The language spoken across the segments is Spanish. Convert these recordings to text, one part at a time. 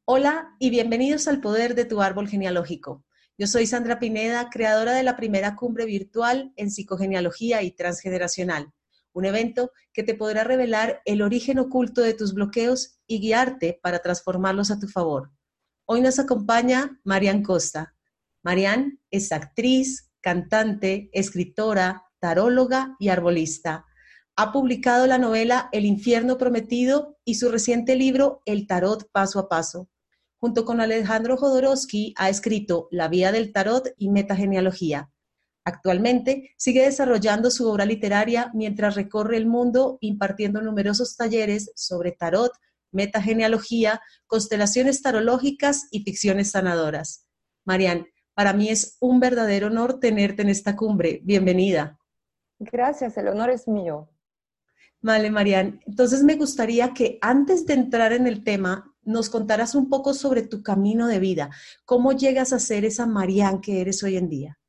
Hola y bienvenidos al Poder de tu Árbol Genealógico. Yo soy Sandra Pineda, creadora de la primera cumbre virtual en psicogenealogía y transgeneracional, un evento que te podrá revelar el origen oculto de tus bloqueos y guiarte para transformarlos a tu favor. Hoy nos acompaña Marian Costa. Marian es actriz, cantante, escritora, taróloga y arbolista. Ha publicado la novela El infierno prometido y su reciente libro El tarot paso a paso. Junto con Alejandro Jodorowsky ha escrito La vía del tarot y metagenealogía. Actualmente sigue desarrollando su obra literaria mientras recorre el mundo impartiendo numerosos talleres sobre tarot, metagenealogía, constelaciones tarológicas y ficciones sanadoras. Marian, para mí es un verdadero honor tenerte en esta cumbre. Bienvenida. Gracias, el honor es mío. Vale, Marian. Entonces me gustaría que antes de entrar en el tema, nos contaras un poco sobre tu camino de vida. ¿Cómo llegas a ser esa Marian que eres hoy en día?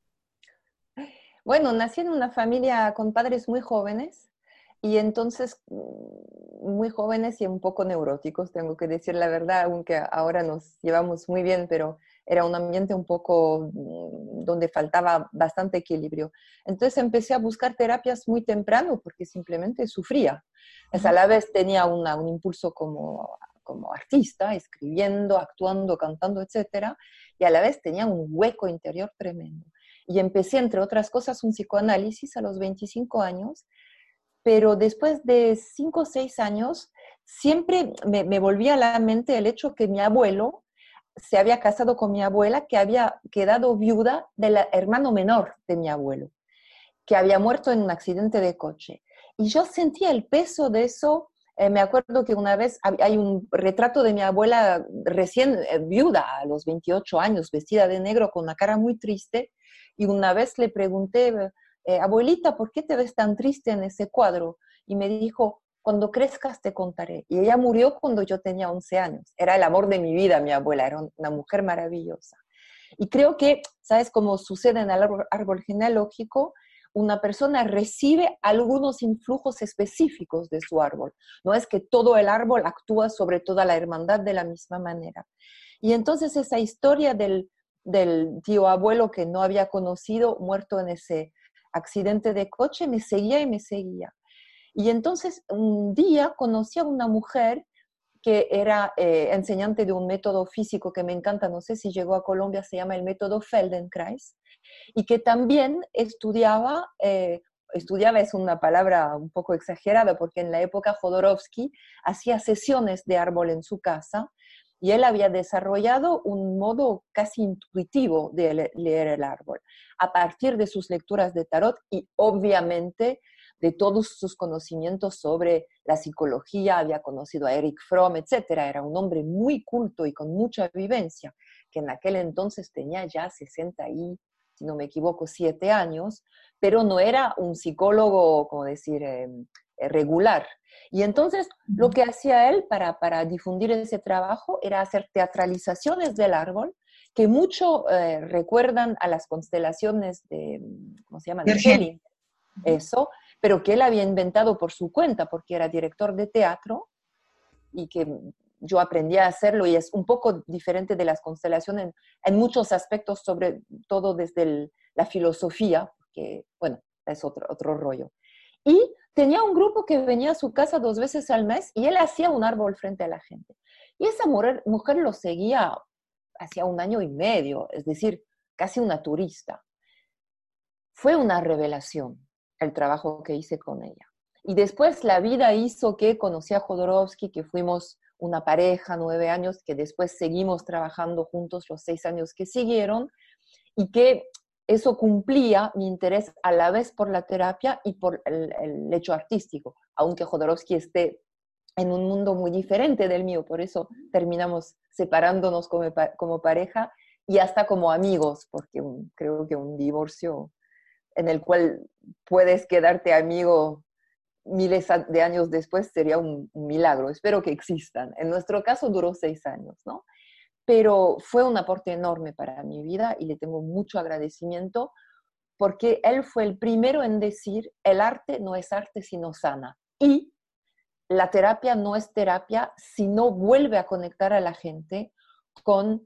Bueno, nací en una familia con padres muy jóvenes y entonces muy jóvenes y un poco neuróticos, tengo que decir la verdad, aunque ahora nos llevamos muy bien, pero era un ambiente un poco donde faltaba bastante equilibrio. Entonces empecé a buscar terapias muy temprano porque simplemente sufría. Pues a la vez tenía un impulso como artista, escribiendo, actuando, cantando, etcétera, y a la vez tenía un hueco interior tremendo. Y empecé, entre otras cosas, un psicoanálisis a los 25 años, pero después de 5 o 6 años, siempre me volvía a la mente el hecho que mi abuelo se había casado con mi abuela, que había quedado viuda del hermano menor de mi abuelo, que había muerto en un accidente de coche. Y yo sentía el peso de eso. Me acuerdo que una vez hay un retrato de mi abuela recién viuda, a los 28 años, vestida de negro, con una cara muy triste, y una vez le pregunté, abuelita, ¿por qué te ves tan triste en ese cuadro? Y me dijo, cuando crezcas te contaré. Y ella murió cuando yo tenía 11 años. Era el amor de mi vida, mi abuela, era una mujer maravillosa. Y creo que, ¿sabes cómo sucede en el árbol genealógico? Una persona recibe algunos influjos específicos de su árbol. No es que todo el árbol actúa sobre toda la hermandad de la misma manera. Y entonces esa historia del tío abuelo que no había conocido, muerto en ese accidente de coche, me seguía y me seguía. Y entonces un día conocí a una mujer que era enseñante de un método físico que me encanta, no sé si llegó a Colombia, se llama el método Feldenkrais, y que también estudiaba es una palabra un poco exagerada, porque en la época Jodorowsky hacía sesiones de árbol en su casa, y él había desarrollado un modo casi intuitivo de leer el árbol, a partir de sus lecturas de tarot y obviamente de todos sus conocimientos sobre la psicología. Había conocido a Eric Fromm, etcétera. Era un hombre muy culto y con mucha vivencia, que en aquel entonces tenía ya 60 y, si no me equivoco, 7 años, pero no era un psicólogo, como decir, regular. Y entonces lo que hacía él para difundir ese trabajo era hacer teatralizaciones del árbol que mucho recuerdan a las constelaciones de, ¿cómo se llaman? De Helling, eso, pero que él había inventado por su cuenta porque era director de teatro y que yo aprendí a hacerlo y es un poco diferente de las constelaciones en muchos aspectos, sobre todo desde la filosofía, porque, bueno, es otro rollo. Y tenía un grupo que venía a su casa 2 veces al mes y él hacía un árbol frente a la gente. Y esa mujer lo seguía hacía 1 año y medio, es decir, casi una turista. Fue una revelación el trabajo que hice con ella. Y después la vida hizo que conocí a Jodorowsky, que fuimos una pareja, 9 años, que después seguimos trabajando juntos los 6 años que siguieron, y que eso cumplía mi interés a la vez por la terapia y por el hecho artístico, aunque Jodorowsky esté en un mundo muy diferente del mío, por eso terminamos separándonos como pareja y hasta como amigos, porque creo que un divorcio en el cual puedes quedarte amigo miles de años después sería un milagro. Espero que existan. En nuestro caso duró 6 años, ¿no? Pero fue un aporte enorme para mi vida y le tengo mucho agradecimiento porque él fue el primero en decir, el arte no es arte sino sana. Y la terapia no es terapia si no vuelve a conectar a la gente con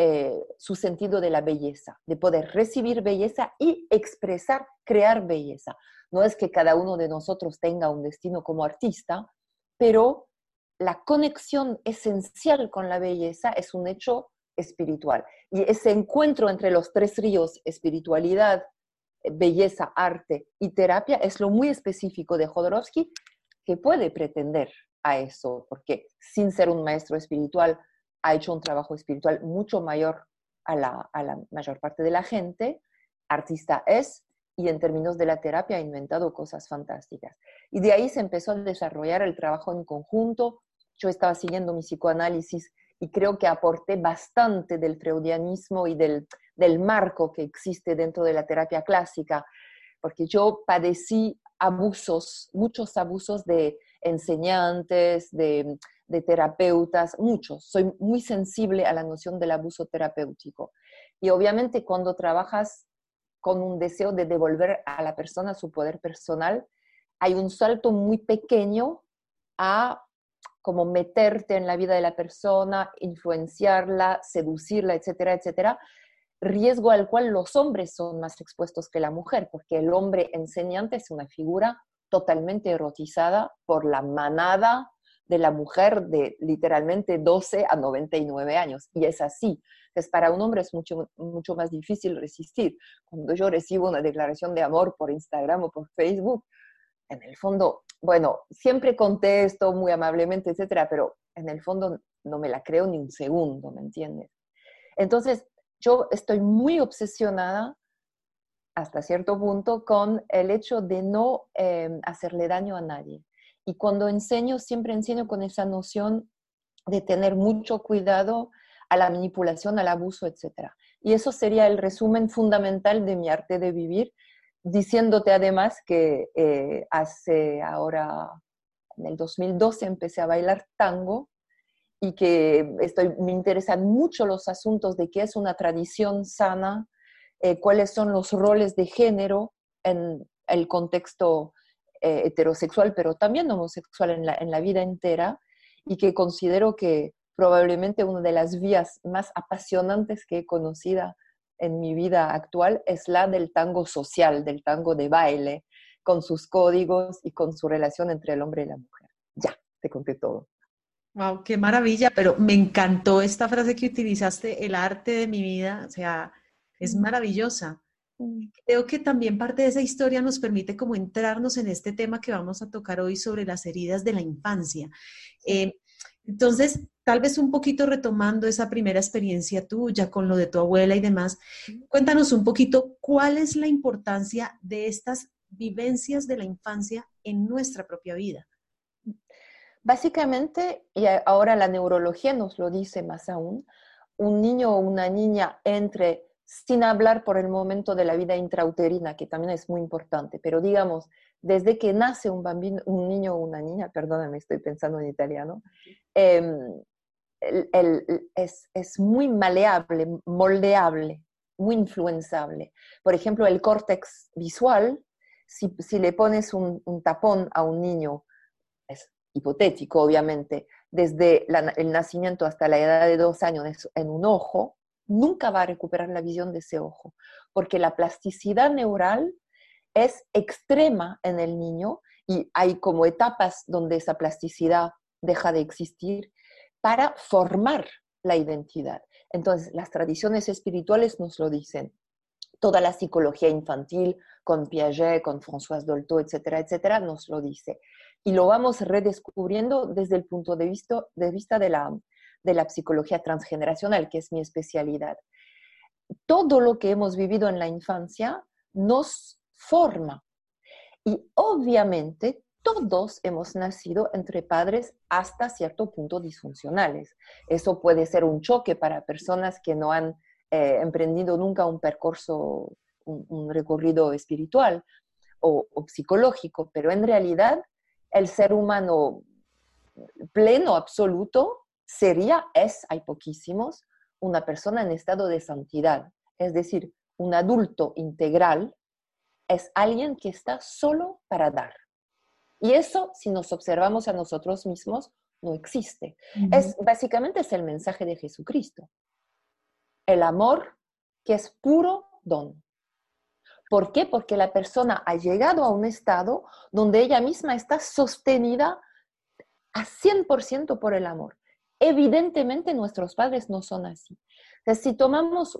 su sentido de la belleza, de poder recibir belleza y expresar, crear belleza. No es que cada uno de nosotros tenga un destino como artista, pero la conexión esencial con la belleza es un hecho espiritual. Y ese encuentro entre los tres ríos, espiritualidad, belleza, arte y terapia, es lo muy específico de Jodorowsky, que puede pretender a eso, porque sin ser un maestro espiritual, ha hecho un trabajo espiritual mucho mayor a la mayor parte de la gente, artista es, y en términos de la terapia ha inventado cosas fantásticas. Y de ahí se empezó a desarrollar el trabajo en conjunto. Yo estaba siguiendo mi psicoanálisis y creo que aporté bastante del freudianismo y del marco que existe dentro de la terapia clásica, porque yo padecí abusos, muchos abusos de enseñantes, de terapeutas, muchos. Soy muy sensible a la noción del abuso terapéutico. Y obviamente cuando trabajas con un deseo de devolver a la persona su poder personal, hay un salto muy pequeño a como meterte en la vida de la persona, influenciarla, seducirla, etcétera, etcétera, riesgo al cual los hombres son más expuestos que la mujer, porque el hombre enseñante es una figura totalmente erotizada por la manada de la mujer de literalmente 12 a 99 años, y es así. Entonces, para un hombre es mucho, mucho más difícil resistir. Cuando yo recibo una declaración de amor por Instagram o por Facebook, en el fondo, bueno, siempre contesto muy amablemente, etcétera, pero en el fondo no me la creo ni un segundo, ¿me entiendes? Entonces, yo estoy muy obsesionada hasta cierto punto con el hecho de no hacerle daño a nadie. Y cuando enseño, siempre enseño con esa noción de tener mucho cuidado a la manipulación, al abuso, etc. Y eso sería el resumen fundamental de mi arte de vivir, diciéndote además que hace ahora, en el 2012, empecé a bailar tango y que me interesan mucho los asuntos de qué es una tradición sana, cuáles son los roles de género en el contexto heterosexual, pero también homosexual en la vida entera, y que considero que probablemente una de las vías más apasionantes que he conocido en mi vida actual es la del tango social, del tango de baile, con sus códigos y con su relación entre el hombre y la mujer. Ya, te conté todo. Wow, qué maravilla, pero me encantó esta frase que utilizaste, el arte de mi vida, o sea, es maravillosa. Creo que también parte de esa historia nos permite como entrarnos en este tema que vamos a tocar hoy sobre las heridas de la infancia. Eh, entonces, tal vez un poquito retomando esa primera experiencia tuya con lo de tu abuela y demás, cuéntanos un poquito cuál es la importancia de estas vivencias de la infancia en nuestra propia vida. Básicamente, y ahora la neurología nos lo dice más aún, un niño o una niña entre sin hablar por el momento de la vida intrauterina, que también es muy importante, pero digamos, desde que nace un bambino, un niño o una niña, perdóname, estoy pensando en italiano, es muy maleable, moldeable, muy influenzable. Por ejemplo, el córtex visual, si le pones un tapón a un niño, es hipotético obviamente, desde el nacimiento hasta la edad de 2 años en un ojo, nunca va a recuperar la visión de ese ojo, porque la plasticidad neural es extrema en el niño y hay como etapas donde esa plasticidad deja de existir para formar la identidad. Entonces, las tradiciones espirituales nos lo dicen. Toda la psicología infantil, con Piaget, con Françoise Dolto, etcétera, etcétera, nos lo dice. Y lo vamos redescubriendo desde el punto de vista de la psicología transgeneracional, que es mi especialidad. Todo lo que hemos vivido en la infancia nos forma. Y obviamente todos hemos nacido entre padres hasta cierto punto disfuncionales. Eso puede ser un choque para personas que no han emprendido nunca un percurso, un recorrido espiritual o psicológico, pero en realidad el ser humano pleno, absoluto, hay poquísimos, una persona en estado de santidad. Es decir, un adulto integral es alguien que está solo para dar. Y eso, si nos observamos a nosotros mismos, no existe. Ujú. Básicamente es el mensaje de Jesucristo. El amor que es puro don. ¿Por qué? Porque la persona ha llegado a un estado donde ella misma está sostenida a 100% por el amor. Evidentemente nuestros padres no son así. Entonces, si tomamos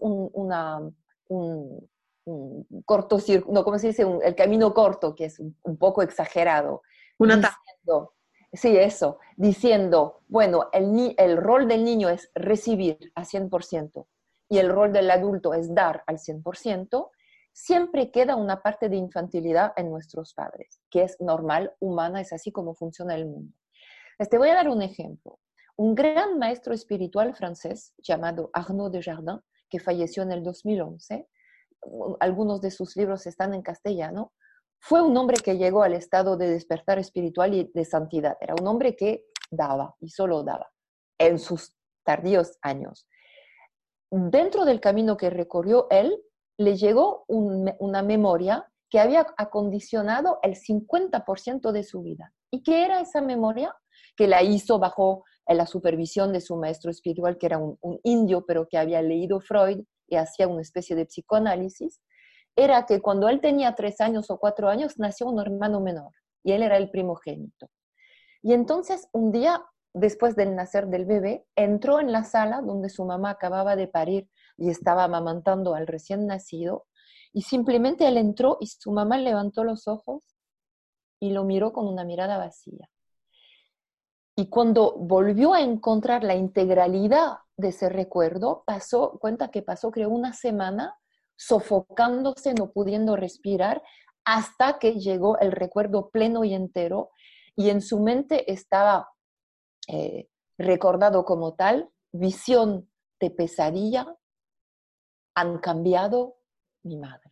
un cortocircuito, no, ¿cómo se dice? El camino corto, que es un poco exagerado, Un ataque. diciendo, sí, eso, diciendo, bueno, el rol del niño es recibir a 100% y el rol del adulto es dar al 100%, siempre queda una parte de infantilidad en nuestros padres, que es normal, humana, es así como funciona el mundo. Te voy a dar un ejemplo. Un gran maestro espiritual francés llamado Arnaud Desjardins, que falleció en el 2011, algunos de sus libros están en castellano, fue un hombre que llegó al estado de despertar espiritual y de santidad. Era un hombre que daba y solo daba en sus tardíos años. Dentro del camino que recorrió él, le llegó una memoria que había acondicionado el 50% de su vida. ¿Y qué era esa memoria? Que la hizo bajo la supervisión de su maestro espiritual, que era un indio, pero que había leído Freud y hacía una especie de psicoanálisis. Era que cuando él tenía 3 años o 4 años, nació un hermano menor y él era el primogénito. Y entonces un día, después del nacer del bebé, entró en la sala donde su mamá acababa de parir y estaba amamantando al recién nacido, y simplemente él entró y su mamá levantó los ojos y lo miró con una mirada vacía. Y cuando volvió a encontrar la integralidad de ese recuerdo, cuenta que pasó creo una semana sofocándose, no pudiendo respirar, hasta que llegó el recuerdo pleno y entero, y en su mente estaba recordado como tal, visión de pesadilla, han cambiado mi madre.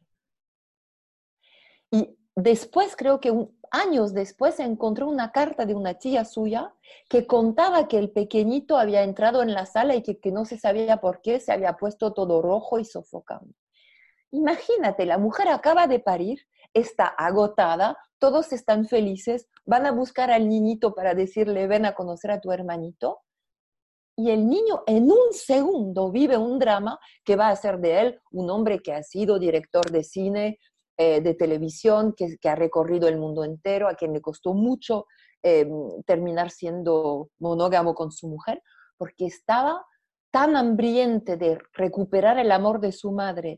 Y después, creo que años después, encontró una carta de una tía suya que contaba que el pequeñito había entrado en la sala y que no se sabía por qué se había puesto todo rojo y sofocando. Imagínate, la mujer acaba de parir, está agotada, todos están felices, van a buscar al niñito para decirle, ven a conocer a tu hermanito, y el niño en un segundo vive un drama que va a hacer de él un hombre que ha sido director de cine, de televisión, que ha recorrido el mundo entero, a quien le costó mucho terminar siendo monógamo con su mujer, porque estaba tan hambriente de recuperar el amor de su madre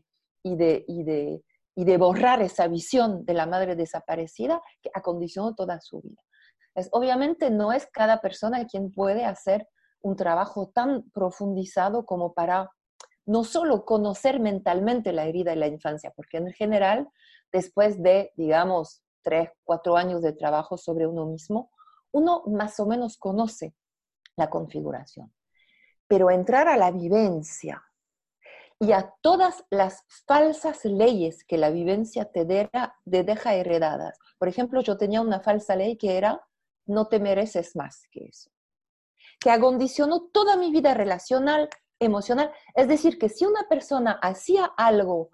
y de borrar esa visión de la madre desaparecida, que acondicionó toda su vida. Obviamente no es cada persona quien puede hacer un trabajo tan profundizado como para no solo conocer mentalmente la herida de la infancia, porque en general, después de, digamos, 3, 4 años de trabajo sobre uno mismo, uno más o menos conoce la configuración. Pero entrar a la vivencia y a todas las falsas leyes que la vivencia te deja heredadas. Por ejemplo, yo tenía una falsa ley que era, no te mereces más que eso, que acondicionó toda mi vida relacional, emocional. Es decir, que si una persona hacía algo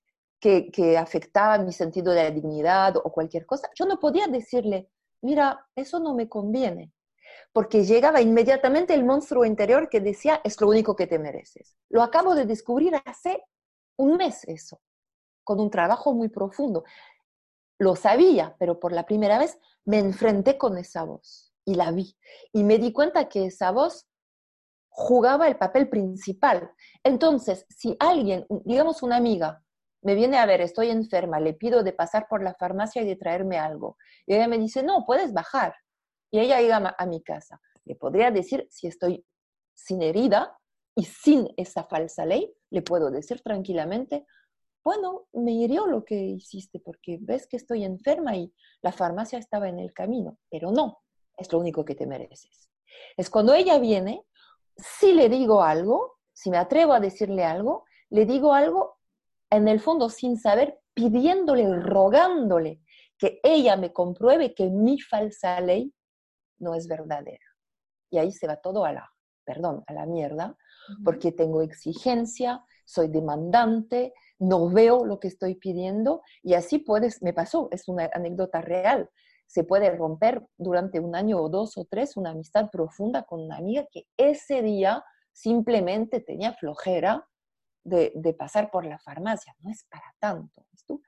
que afectaba mi sentido de la dignidad o cualquier cosa, yo no podía decirle, mira, eso no me conviene, porque llegaba inmediatamente el monstruo interior que decía, es lo único que te mereces. Lo acabo de descubrir hace un mes eso, con un trabajo muy profundo. Lo sabía, pero por la primera vez me enfrenté con esa voz y la vi. Y me di cuenta que esa voz jugaba el papel principal. Entonces, si alguien, digamos una amiga, me viene a ver, estoy enferma, le pido de pasar por la farmacia y de traerme algo, y ella me dice, no, puedes bajar. Y ella llega a mi casa. Le podría decir, si estoy sin herida y sin esa falsa ley, le puedo decir tranquilamente, bueno, me hirió lo que hiciste porque ves que estoy enferma y la farmacia estaba en el camino, pero no, es lo único que te mereces. Es cuando ella viene, si le digo algo, si me atrevo a decirle algo, le digo algo en el fondo sin saber, pidiéndole, rogándole que ella me compruebe que mi falsa ley no es verdadera. Y ahí se va todo a la mierda, porque tengo exigencia, soy demandante, no veo lo que estoy pidiendo, y así me pasó, es una anécdota real. se puede romper durante un año o 2 o 3 una amistad profunda con una amiga que ese día simplemente tenía flojera de pasar por la farmacia. No es para tanto. ¿Ves tú?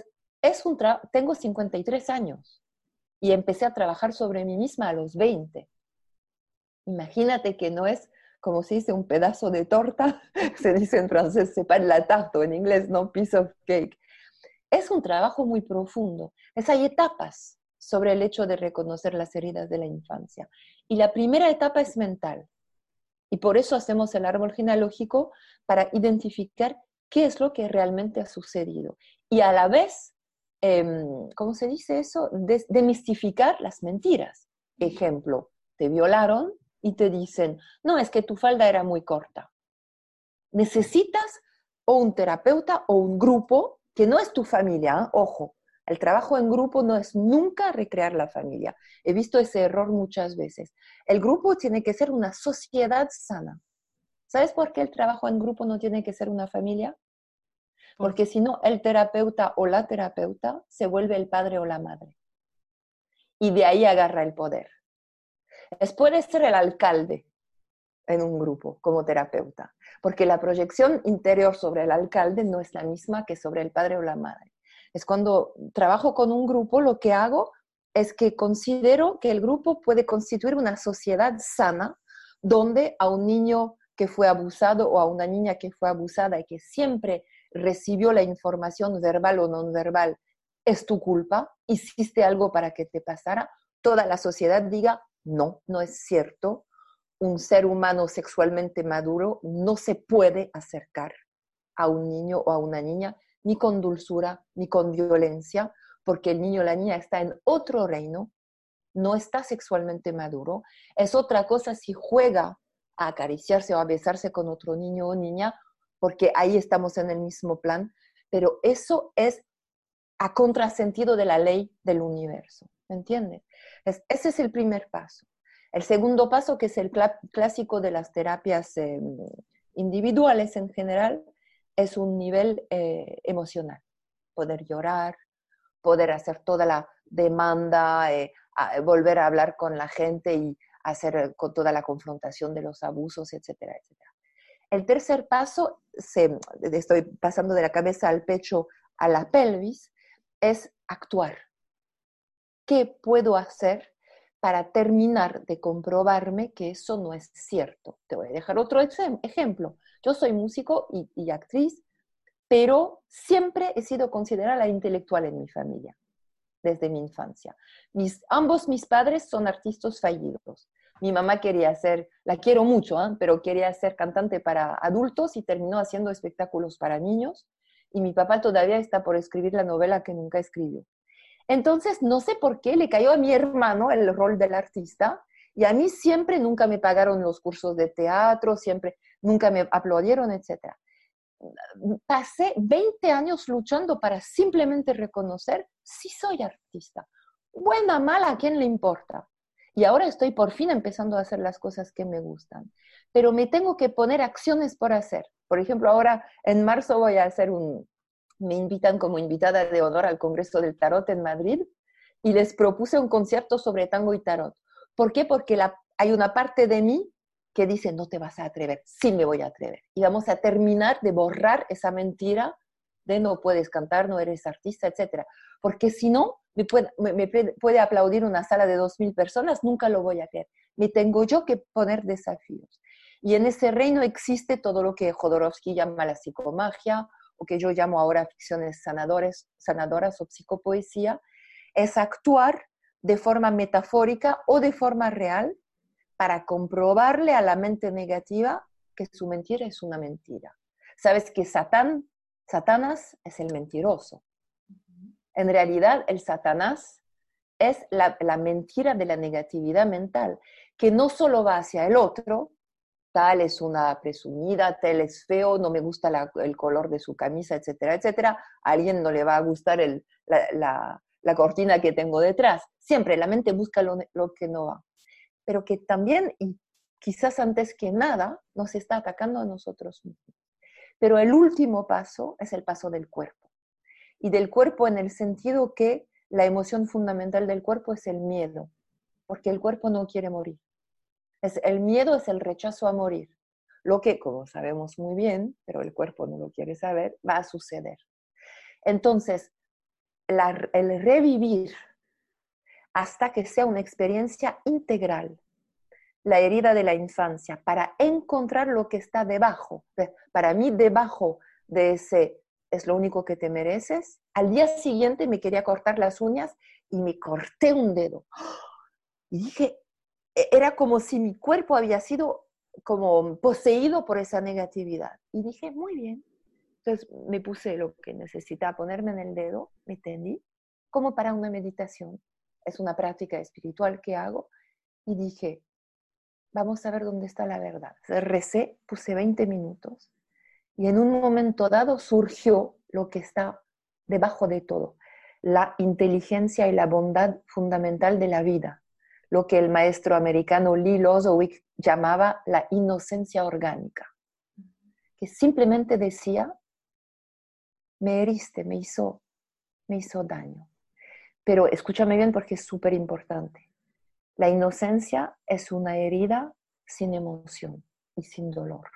Tengo 53 años y empecé a trabajar sobre mí misma a los 20. Imagínate que no es, como se dice, un pedazo de torta, se dice en francés, c'est pas de la tarte, o en inglés, no piece of cake. Es un trabajo muy profundo. Hay etapas sobre el hecho de reconocer las heridas de la infancia. Y la primera etapa es mental. Y por eso hacemos el árbol genealógico para identificar qué es lo que realmente ha sucedido. Y a la vez, ¿cómo se dice eso? Demistificar las mentiras. Ejemplo, te violaron y te dicen, no, es que tu falda era muy corta. Necesitas o un terapeuta o un grupo que no es tu familia, ¿eh? Ojo, el trabajo en grupo no es nunca recrear la familia. He visto ese error muchas veces. El grupo tiene que ser una sociedad sana. ¿Sabes por qué el trabajo en grupo no tiene que ser una familia? Porque si no, el terapeuta o la terapeuta se vuelve el padre o la madre. Y de ahí agarra el poder. Puede ser el alcalde en un grupo como terapeuta, porque la proyección interior sobre el alcalde no es la misma que sobre el padre o la madre. Es cuando trabajo con un grupo, lo que hago es que considero que el grupo puede constituir una sociedad sana, donde a un niño que fue abusado o a una niña que fue abusada y que siempre recibió la información verbal o no verbal, es tu culpa, hiciste algo para que te pasara, toda la sociedad diga, no, no es cierto, un ser humano sexualmente maduro no se puede acercar a un niño o a una niña ni con dulzura, ni con violencia, porque el niño o la niña está en otro reino, no está sexualmente maduro. Es otra cosa si juega a acariciarse o a besarse con otro niño o niña, porque ahí estamos en el mismo plan, pero eso es a contrasentido de la ley del universo, ¿me entiendes? Ese es el primer paso. El segundo paso, que es el clásico de las terapias individuales en general, es un nivel emocional. Poder llorar, poder hacer toda la demanda, volver a hablar con la gente y hacer con toda la confrontación de los abusos, etcétera, etcétera. El tercer paso, estoy pasando de la cabeza al pecho a la pelvis, es actuar. ¿Qué puedo hacer para terminar de comprobarme que eso no es cierto? Te voy a dejar otro ejemplo. Yo soy músico y actriz, pero siempre he sido considerada la intelectual en mi familia, desde mi infancia. Ambos mis padres son artistas fallidos. Mi mamá quería ser, la quiero mucho, pero quería ser cantante para adultos y terminó haciendo espectáculos para niños. Y mi papá todavía está por escribir la novela que nunca escribió. Entonces, no sé por qué le cayó a mi hermano el rol del artista y a mí siempre nunca me pagaron los cursos de teatro, siempre nunca me aplaudieron, etc. Pasé 20 años luchando para simplemente reconocer si soy artista. Buena, mala, ¿a quién le importa? Y ahora estoy por fin empezando a hacer las cosas que me gustan. Pero me tengo que poner acciones por hacer. Por ejemplo, ahora en marzo voy a hacer me invitan como invitada de honor al Congreso del Tarot en Madrid y les propuse un concierto sobre tango y tarot. ¿Por qué? Porque hay una parte de mí que dice, no te vas a atrever, sí me voy a atrever. Y vamos a terminar de borrar esa mentira de no puedes cantar, no eres artista, etc. Porque si no, me puede aplaudir una sala de 2,000 personas, nunca lo voy a hacer. Me tengo yo que poner desafíos. Y en ese reino existe todo lo que Jodorowsky llama la psicomagia, o que yo llamo ahora ficciones sanadoras o psicopoesía, es actuar de forma metafórica o de forma real para comprobarle a la mente negativa que su mentira es una mentira. Sabes que Satanás es el mentiroso. En realidad, el Satanás es la mentira de la negatividad mental, que no solo va hacia el otro, tal es una presumida, tal es feo, no me gusta el color de su camisa, etcétera, etcétera. A alguien no le va a gustar la cortina que tengo detrás. Siempre la mente busca lo que no va. Pero que también, y quizás antes que nada, nos está atacando a nosotros mismos. Pero el último paso es el paso del cuerpo. Y del cuerpo en el sentido que la emoción fundamental del cuerpo es el miedo, porque el cuerpo no quiere morir. El miedo es el rechazo a morir. Lo que, como sabemos muy bien, pero el cuerpo no lo quiere saber, va a suceder. Entonces, el revivir hasta que sea una experiencia integral, la herida de la infancia, para encontrar lo que está debajo. Para mí, debajo de ese es lo único que te mereces. Al día siguiente me quería cortar las uñas y me corté un dedo. Y dije, era como si mi cuerpo había sido como poseído por esa negatividad. Y dije, muy bien. Entonces me puse lo que necesitaba ponerme en el dedo, me tendí, como para una meditación. Es una práctica espiritual que hago. Y dije, vamos a ver dónde está la verdad. Recé, puse 20 minutos y en un momento dado surgió lo que está debajo de todo, la inteligencia y la bondad fundamental de la vida, lo que el maestro americano Lee Lozowick llamaba la inocencia orgánica, que simplemente decía, me heriste, me hizo daño. Pero escúchame bien porque es súper importante. La inocencia es una herida sin emoción y sin dolor.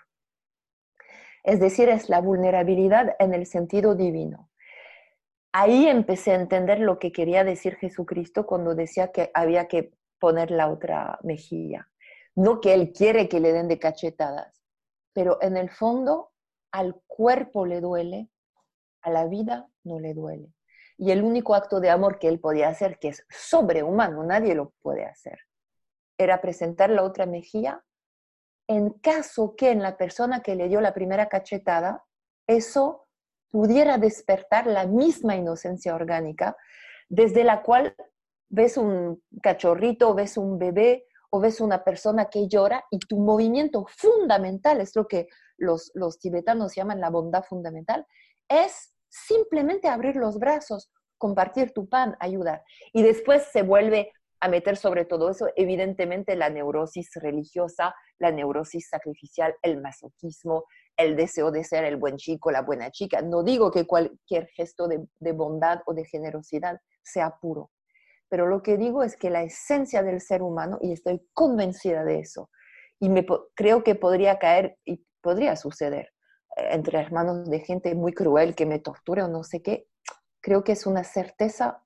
Es decir, es la vulnerabilidad en el sentido divino. Ahí empecé a entender lo que quería decir Jesucristo cuando decía que había que poner la otra mejilla. No que Él quiere que le den de cachetadas, pero en el fondo al cuerpo le duele, a la vida no le duele. Y el único acto de amor que Él podía hacer, que es sobrehumano, nadie lo puede hacer, era presentar la otra mejilla en caso que en la persona que le dio la primera cachetada, eso pudiera despertar la misma inocencia orgánica, desde la cual ves un cachorrito, ves un bebé o ves una persona que llora y tu movimiento fundamental, es lo que los tibetanos llaman la bondad fundamental, es simplemente abrir los brazos, compartir tu pan, ayudar. Y después se vuelve a meter sobre todo eso, evidentemente, la neurosis religiosa, la neurosis sacrificial, el masoquismo, el deseo de ser el buen chico, la buena chica. No digo que cualquier gesto de bondad o de generosidad sea puro, pero lo que digo es que la esencia del ser humano, y estoy convencida de eso, y creo que podría caer y podría suceder entre hermanos de gente muy cruel que me torture o no sé qué, creo que es una certeza,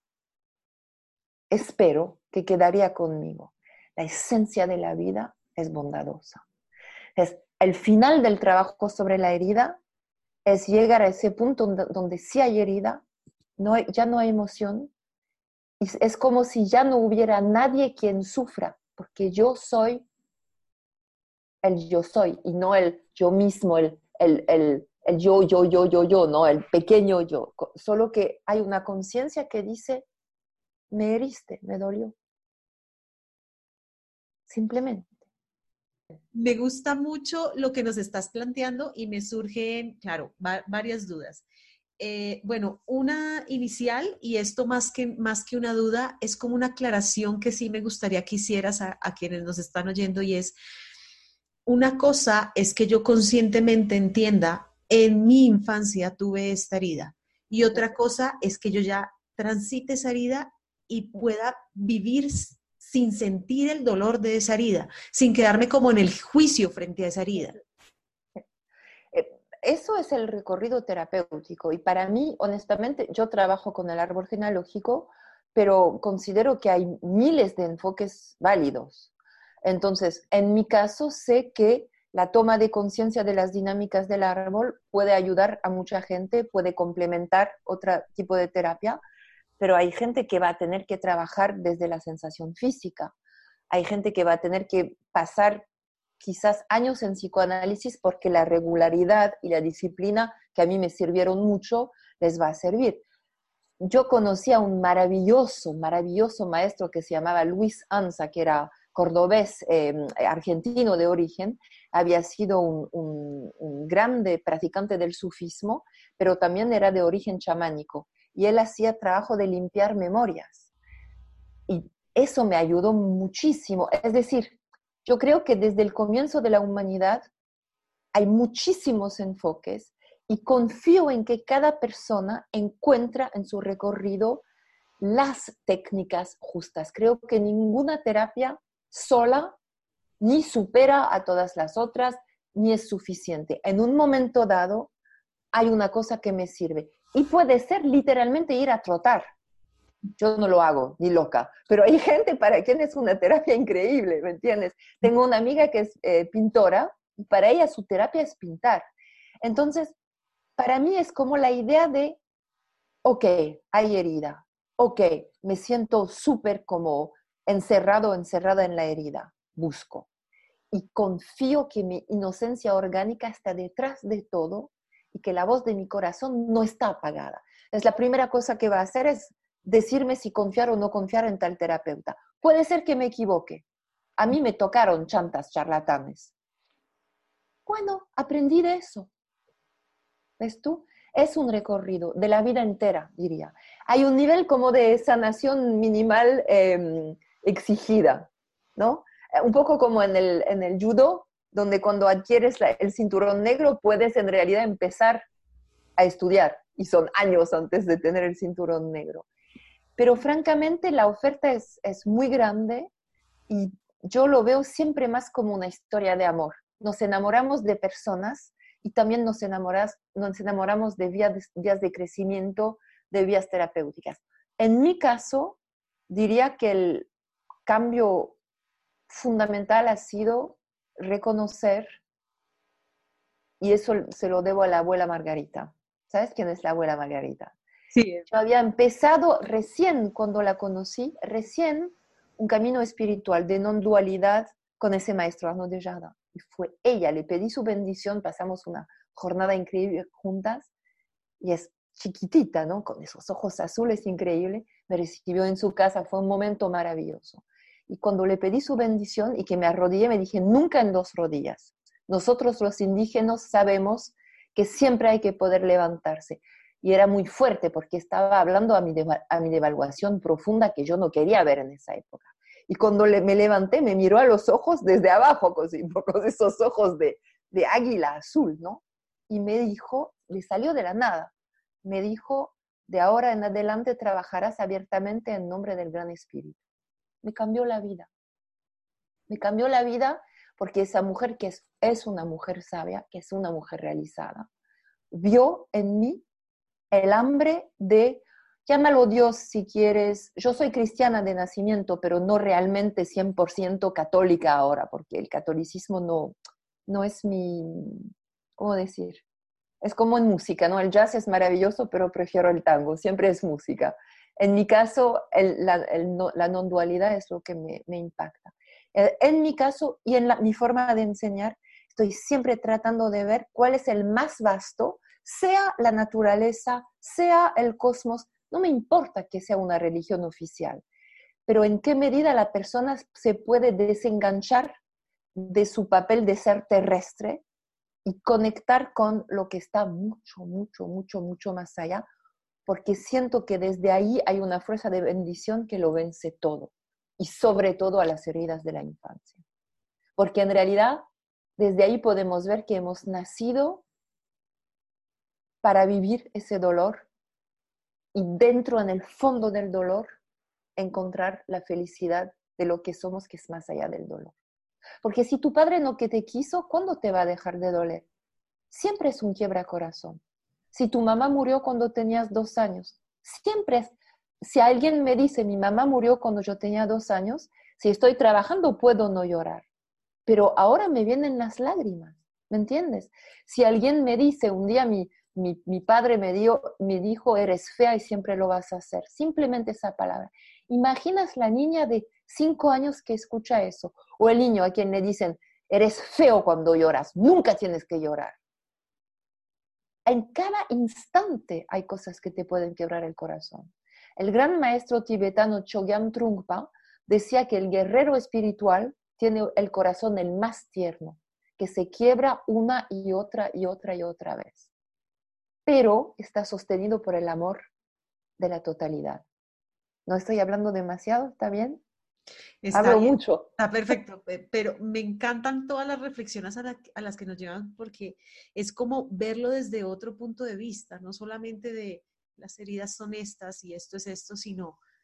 espero, que quedaría conmigo. La esencia de la vida es bondadosa. El final del trabajo sobre la herida es llegar a ese punto donde sí hay herida, ya no hay emoción, y es como si ya no hubiera nadie quien sufra, porque yo soy el yo soy, y no el yo mismo, el yo, no, el pequeño yo. Solo que hay una conciencia que dice, me heriste, me dolió. Simplemente. Me gusta mucho lo que nos estás planteando y me surgen, claro, varias dudas. Bueno, una inicial, y esto más que una duda, es como una aclaración que sí me gustaría que hicieras a quienes nos están oyendo, y es, una cosa es que yo conscientemente entienda, en mi infancia tuve esta herida, y otra cosa es que yo ya transite esa herida y pueda vivir sin sentir el dolor de esa herida, sin quedarme como en el juicio frente a esa herida. Eso es el recorrido terapéutico y para mí, honestamente, yo trabajo con el árbol genealógico, pero considero que hay miles de enfoques válidos. Entonces, en mi caso, sé que la toma de conciencia de las dinámicas del árbol puede ayudar a mucha gente, puede complementar otro tipo de terapia, pero hay gente que va a tener que trabajar desde la sensación física. Hay gente que va a tener que pasar quizás años en psicoanálisis porque la regularidad y la disciplina que a mí me sirvieron mucho les va a servir. Yo conocí a un maravilloso maestro que se llamaba Luis Anza, que era cordobés, argentino de origen, había sido un grande practicante del sufismo, pero también era de origen chamánico, y él hacía trabajo de limpiar memorias. Y eso me ayudó muchísimo. Es decir, yo creo que desde el comienzo de la humanidad hay muchísimos enfoques y confío en que cada persona encuentra en su recorrido las técnicas justas. Creo que ninguna terapia sola ni supera a todas las otras, ni es suficiente. En un momento dado hay una cosa que me sirve. Y puede ser literalmente ir a trotar. Yo no lo hago, ni loca, pero hay gente para quien es una terapia increíble, ¿me entiendes? Tengo una amiga que es pintora y para ella su terapia es pintar. Entonces, para mí es como la idea de, ok, hay herida, ok, me siento súper como encerrado o encerrada en la herida, busco. Y confío que mi inocencia orgánica está detrás de todo y que la voz de mi corazón no está apagada. Entonces, la primera cosa que va a hacer es decirme si confiar o no confiar en tal terapeuta. Puede ser que me equivoque. A mí me tocaron chantas charlatanes. Bueno, aprendí de eso. ¿Ves tú? Es un recorrido de la vida entera, diría. Hay un nivel como de sanación minimal exigida, ¿no? Un poco como en el judo, donde cuando adquieres el cinturón negro puedes en realidad empezar a estudiar, y son años antes de tener el cinturón negro. Pero francamente la oferta es muy grande y yo lo veo siempre más como una historia de amor. Nos enamoramos de personas y también nos enamoramos de vías de crecimiento, de vías terapéuticas. En mi caso, diría que el cambio fundamental ha sido reconocer, y eso se lo debo a la abuela Margarita. ¿Sabes quién es la abuela Margarita? Sí. Yo había empezado recién, cuando la conocí, recién un camino espiritual de non-dualidad con ese maestro Arnaud Desjardins. Y fue ella, le pedí su bendición, pasamos una jornada increíble juntas, y es chiquitita, ¿no? Con esos ojos azules increíbles, me recibió en su casa, fue un momento maravilloso. Y cuando le pedí su bendición y que me arrodillé, me dije, nunca en dos rodillas. Nosotros los indígenas sabemos que siempre hay que poder levantarse. Y era muy fuerte porque estaba hablando a mi devaluación profunda que yo no quería ver en esa época. Y cuando me levanté, me miró a los ojos desde abajo, con esos ojos de águila azul, ¿no? Y me dijo, le salió de la nada, me dijo, de ahora en adelante trabajarás abiertamente en nombre del Gran Espíritu. Me cambió la vida. Me cambió la vida porque esa mujer que es una mujer sabia, que es una mujer realizada, vio en mí el hambre de, llámalo Dios si quieres, yo soy cristiana de nacimiento, pero no realmente 100% católica ahora, porque el catolicismo no es mi, ¿cómo decir? Es como en música, ¿no? El jazz es maravilloso, pero prefiero el tango, siempre es música. En mi caso, la non-dualidad es lo que me impacta. En mi caso y en mi forma de enseñar, estoy siempre tratando de ver cuál es el más vasto, sea la naturaleza, sea el cosmos, no me importa que sea una religión oficial, pero en qué medida la persona se puede desenganchar de su papel de ser terrestre y conectar con lo que está mucho, mucho, mucho, mucho más allá, porque siento que desde ahí hay una fuerza de bendición que lo vence todo, y sobre todo a las heridas de la infancia. Porque en realidad, desde ahí podemos ver que hemos nacido para vivir ese dolor y dentro, en el fondo del dolor, encontrar la felicidad de lo que somos, que es más allá del dolor. Porque si tu padre no que te quiso, ¿cuándo te va a dejar de doler? Siempre es un quiebracorazón. Si tu mamá murió cuando tenías 2 años, siempre es. Si alguien me dice, mi mamá murió cuando yo tenía 2 años, si estoy trabajando puedo no llorar, pero ahora me vienen las lágrimas, ¿me entiendes? Si alguien me dice, un día mi padre me dijo, eres fea y siempre lo vas a hacer, simplemente esa palabra. ¿Imaginas la niña de 5 años que escucha eso? O el niño a quien le dicen, eres feo cuando lloras, nunca tienes que llorar. En cada instante hay cosas que te pueden quebrar el corazón. El gran maestro tibetano Chogyam Trungpa decía que el guerrero espiritual tiene el corazón el más tierno, que se quiebra una y otra y otra y otra vez, pero está sostenido por el amor de la totalidad. ¿No estoy hablando demasiado? ¿Está bien? Está Hablo bien, mucho. está perfecto, pero me encantan todas las reflexiones a las que nos llevan porque es como verlo desde otro punto de vista, no solamente de las heridas son estas y esto es esto, sino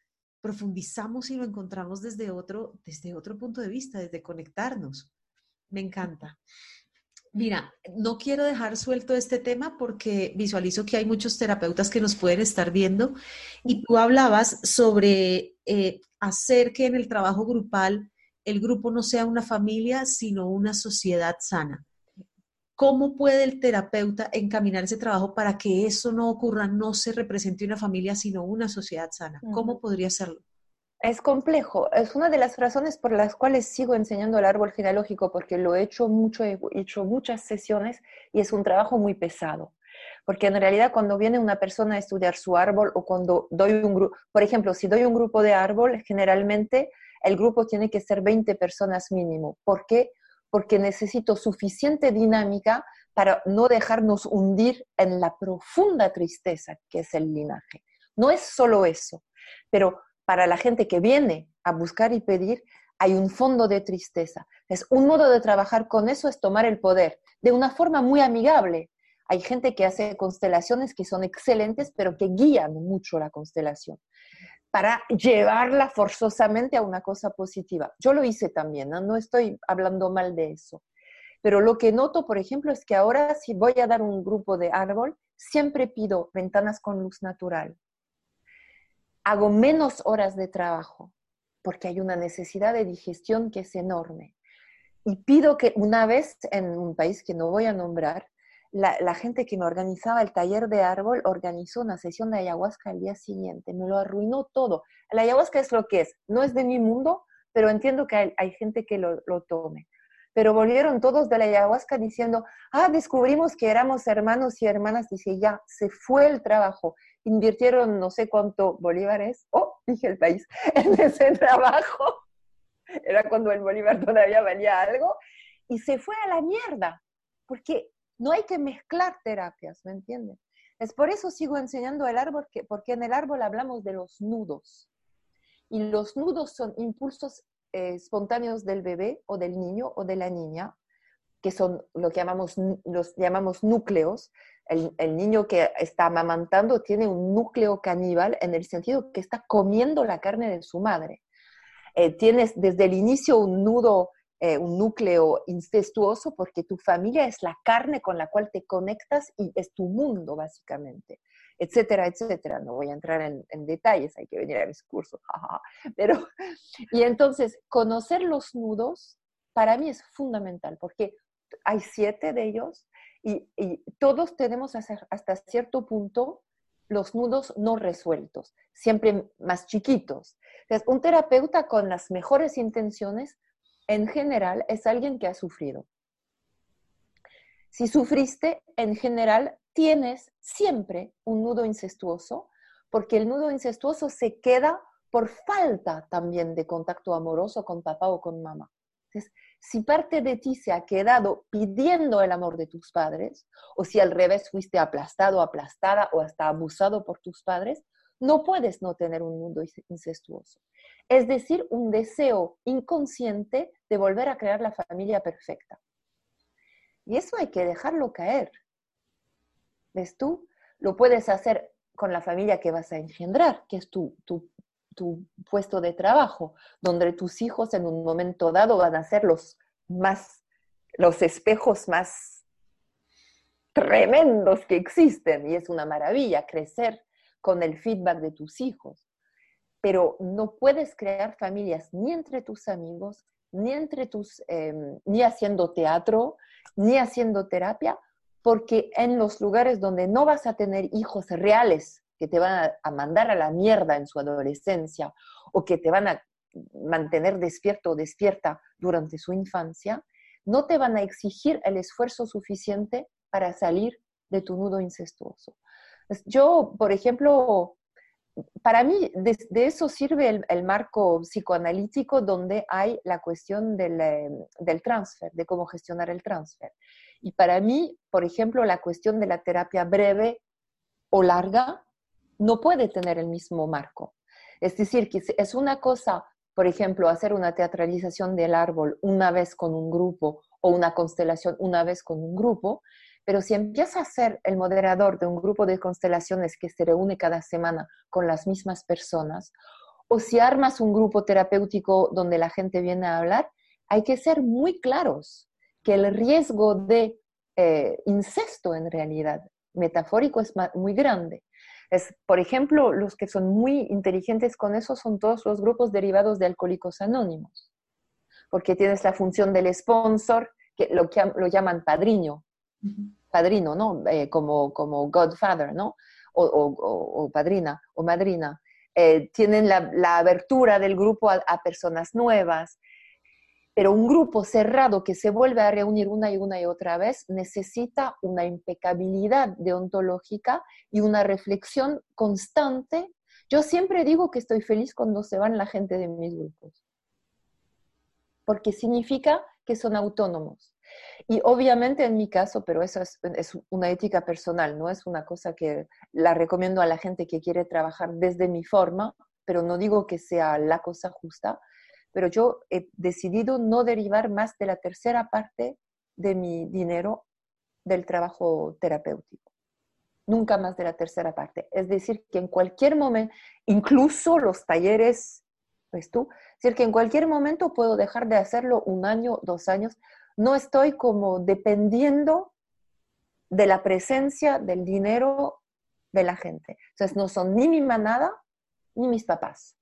profundizamos y lo encontramos desde otro punto de vista, desde conectarnos. Me encanta. Mira, no quiero dejar suelto este tema porque visualizo que hay muchos terapeutas que nos pueden estar viendo y tú hablabas sobre hacer que en el trabajo grupal el grupo no sea una familia, sino una sociedad sana. ¿Cómo puede el terapeuta encaminar ese trabajo para que eso no ocurra, no se represente una familia, sino una sociedad sana? ¿Cómo Ujú. podría hacerlo? Es complejo. Es una de las razones por las cuales sigo enseñando el árbol genealógico, porque lo he hecho mucho, he hecho muchas sesiones y es un trabajo muy pesado. Porque en realidad cuando viene una persona a estudiar su árbol o cuando doy un grupo, por ejemplo, si doy un grupo de árbol, generalmente el grupo tiene que ser 20 personas mínimo. ¿Por qué? Porque necesito suficiente dinámica para no dejarnos hundir en la profunda tristeza que es el linaje. No es solo eso, pero para la gente que viene a buscar y pedir, hay un fondo de tristeza. Es un modo de trabajar con eso es tomar el poder de una forma muy amigable. Hay gente que hace constelaciones que son excelentes, pero que guían mucho la constelación para llevarla forzosamente a una cosa positiva. Yo lo hice también, ¿no? No estoy hablando mal de eso. Pero lo que noto, por ejemplo, es que ahora si voy a dar un grupo de árbol, siempre pido ventanas con luz natural. Hago menos horas de trabajo porque hay una necesidad de digestión que es enorme. Y pido que una vez en un país que no voy a nombrar, la gente que me organizaba el taller de árbol organizó una sesión de ayahuasca al día siguiente. Me lo arruinó todo. La ayahuasca es lo que es. No es de mi mundo, pero entiendo que hay gente que lo tome. Pero volvieron todos de la ayahuasca diciendo, descubrimos que éramos hermanos y hermanas. Dice, ya, se fue el trabajo. Invirtieron no sé cuánto bolívares, dije el país, en ese trabajo. Era cuando el bolívar todavía valía algo, y se fue a la mierda, porque no hay que mezclar terapias, ¿me entienden? Es por eso sigo enseñando el árbol, porque en el árbol hablamos de los nudos, y los nudos son impulsos espontáneos del bebé o del niño o de la niña, que son lo que los llamamos núcleos. El niño que está amamantando tiene un núcleo caníbal en el sentido que está comiendo la carne de su madre. Tienes desde el inicio un nudo, un núcleo incestuoso, porque tu familia es la carne con la cual te conectas y es tu mundo, básicamente, etcétera, etcétera. No voy a entrar en detalles, hay que venir a mis cursos. Pero, y entonces, conocer los nudos para mí es fundamental, porque hay 7 de ellos y todos tenemos hasta cierto punto los nudos no resueltos, siempre más chiquitos. Entonces, un terapeuta con las mejores intenciones, en general, es alguien que ha sufrido. Si sufriste, en general, tienes siempre un nudo incestuoso, porque el nudo incestuoso se queda por falta también de contacto amoroso con papá o con mamá. Entonces, si parte de ti se ha quedado pidiendo el amor de tus padres, o si al revés fuiste aplastado, aplastada o hasta abusado por tus padres, no puedes no tener un nudo incestuoso. Es decir, un deseo inconsciente de volver a crear la familia perfecta. Y eso hay que dejarlo caer. ¿Ves tú? Lo puedes hacer con la familia que vas a engendrar, que es tu puesto de trabajo, donde tus hijos en un momento dado van a ser los espejos más tremendos que existen. Y es una maravilla crecer con el feedback de tus hijos. Pero no puedes crear familias ni entre tus amigos, ni haciendo teatro, ni haciendo terapia, porque en los lugares donde no vas a tener hijos reales que te van a mandar a la mierda en su adolescencia o que te van a mantener despierto o despierta durante su infancia, no te van a exigir el esfuerzo suficiente para salir de tu nudo incestuoso. Yo, por ejemplo, para mí, de eso sirve el marco psicoanalítico, donde hay la cuestión del transfer, de cómo gestionar el transfer. Y para mí, por ejemplo, la cuestión de la terapia breve o larga no puede tener el mismo marco. Es decir, que es una cosa, por ejemplo, hacer una teatralización del árbol una vez con un grupo o una constelación una vez con un grupo, pero si empiezas a ser el moderador de un grupo de constelaciones que se reúne cada semana con las mismas personas, o si armas un grupo terapéutico donde la gente viene a hablar, hay que ser muy claros que el riesgo de incesto en realidad metafórico es muy grande. Por ejemplo, los que son muy inteligentes con eso son todos los grupos derivados de Alcohólicos Anónimos, porque tienes la función del sponsor, que lo llaman padrino, ¿no? Como Godfather, ¿no? O padrina o madrina. Tienen la abertura del grupo a personas nuevas, pero un grupo cerrado que se vuelve a reunir una y otra vez necesita una impecabilidad deontológica y una reflexión constante. Yo siempre digo que estoy feliz cuando se van la gente de mis grupos, porque significa que son autónomos. Y obviamente en mi caso, pero eso es una ética personal, no es una cosa que la recomiendo a la gente que quiere trabajar desde mi forma, pero no digo que sea la cosa justa, pero yo he decidido no derivar más de la tercera parte de mi dinero del trabajo terapéutico. Nunca más de la tercera parte. Es decir, que en cualquier momento, incluso los talleres, ¿ves tú? Es decir, que en cualquier momento puedo dejar de hacerlo 1 año, 2 años. No estoy como dependiendo de la presencia del dinero de la gente. Entonces, no son ni mi manada ni mis papás.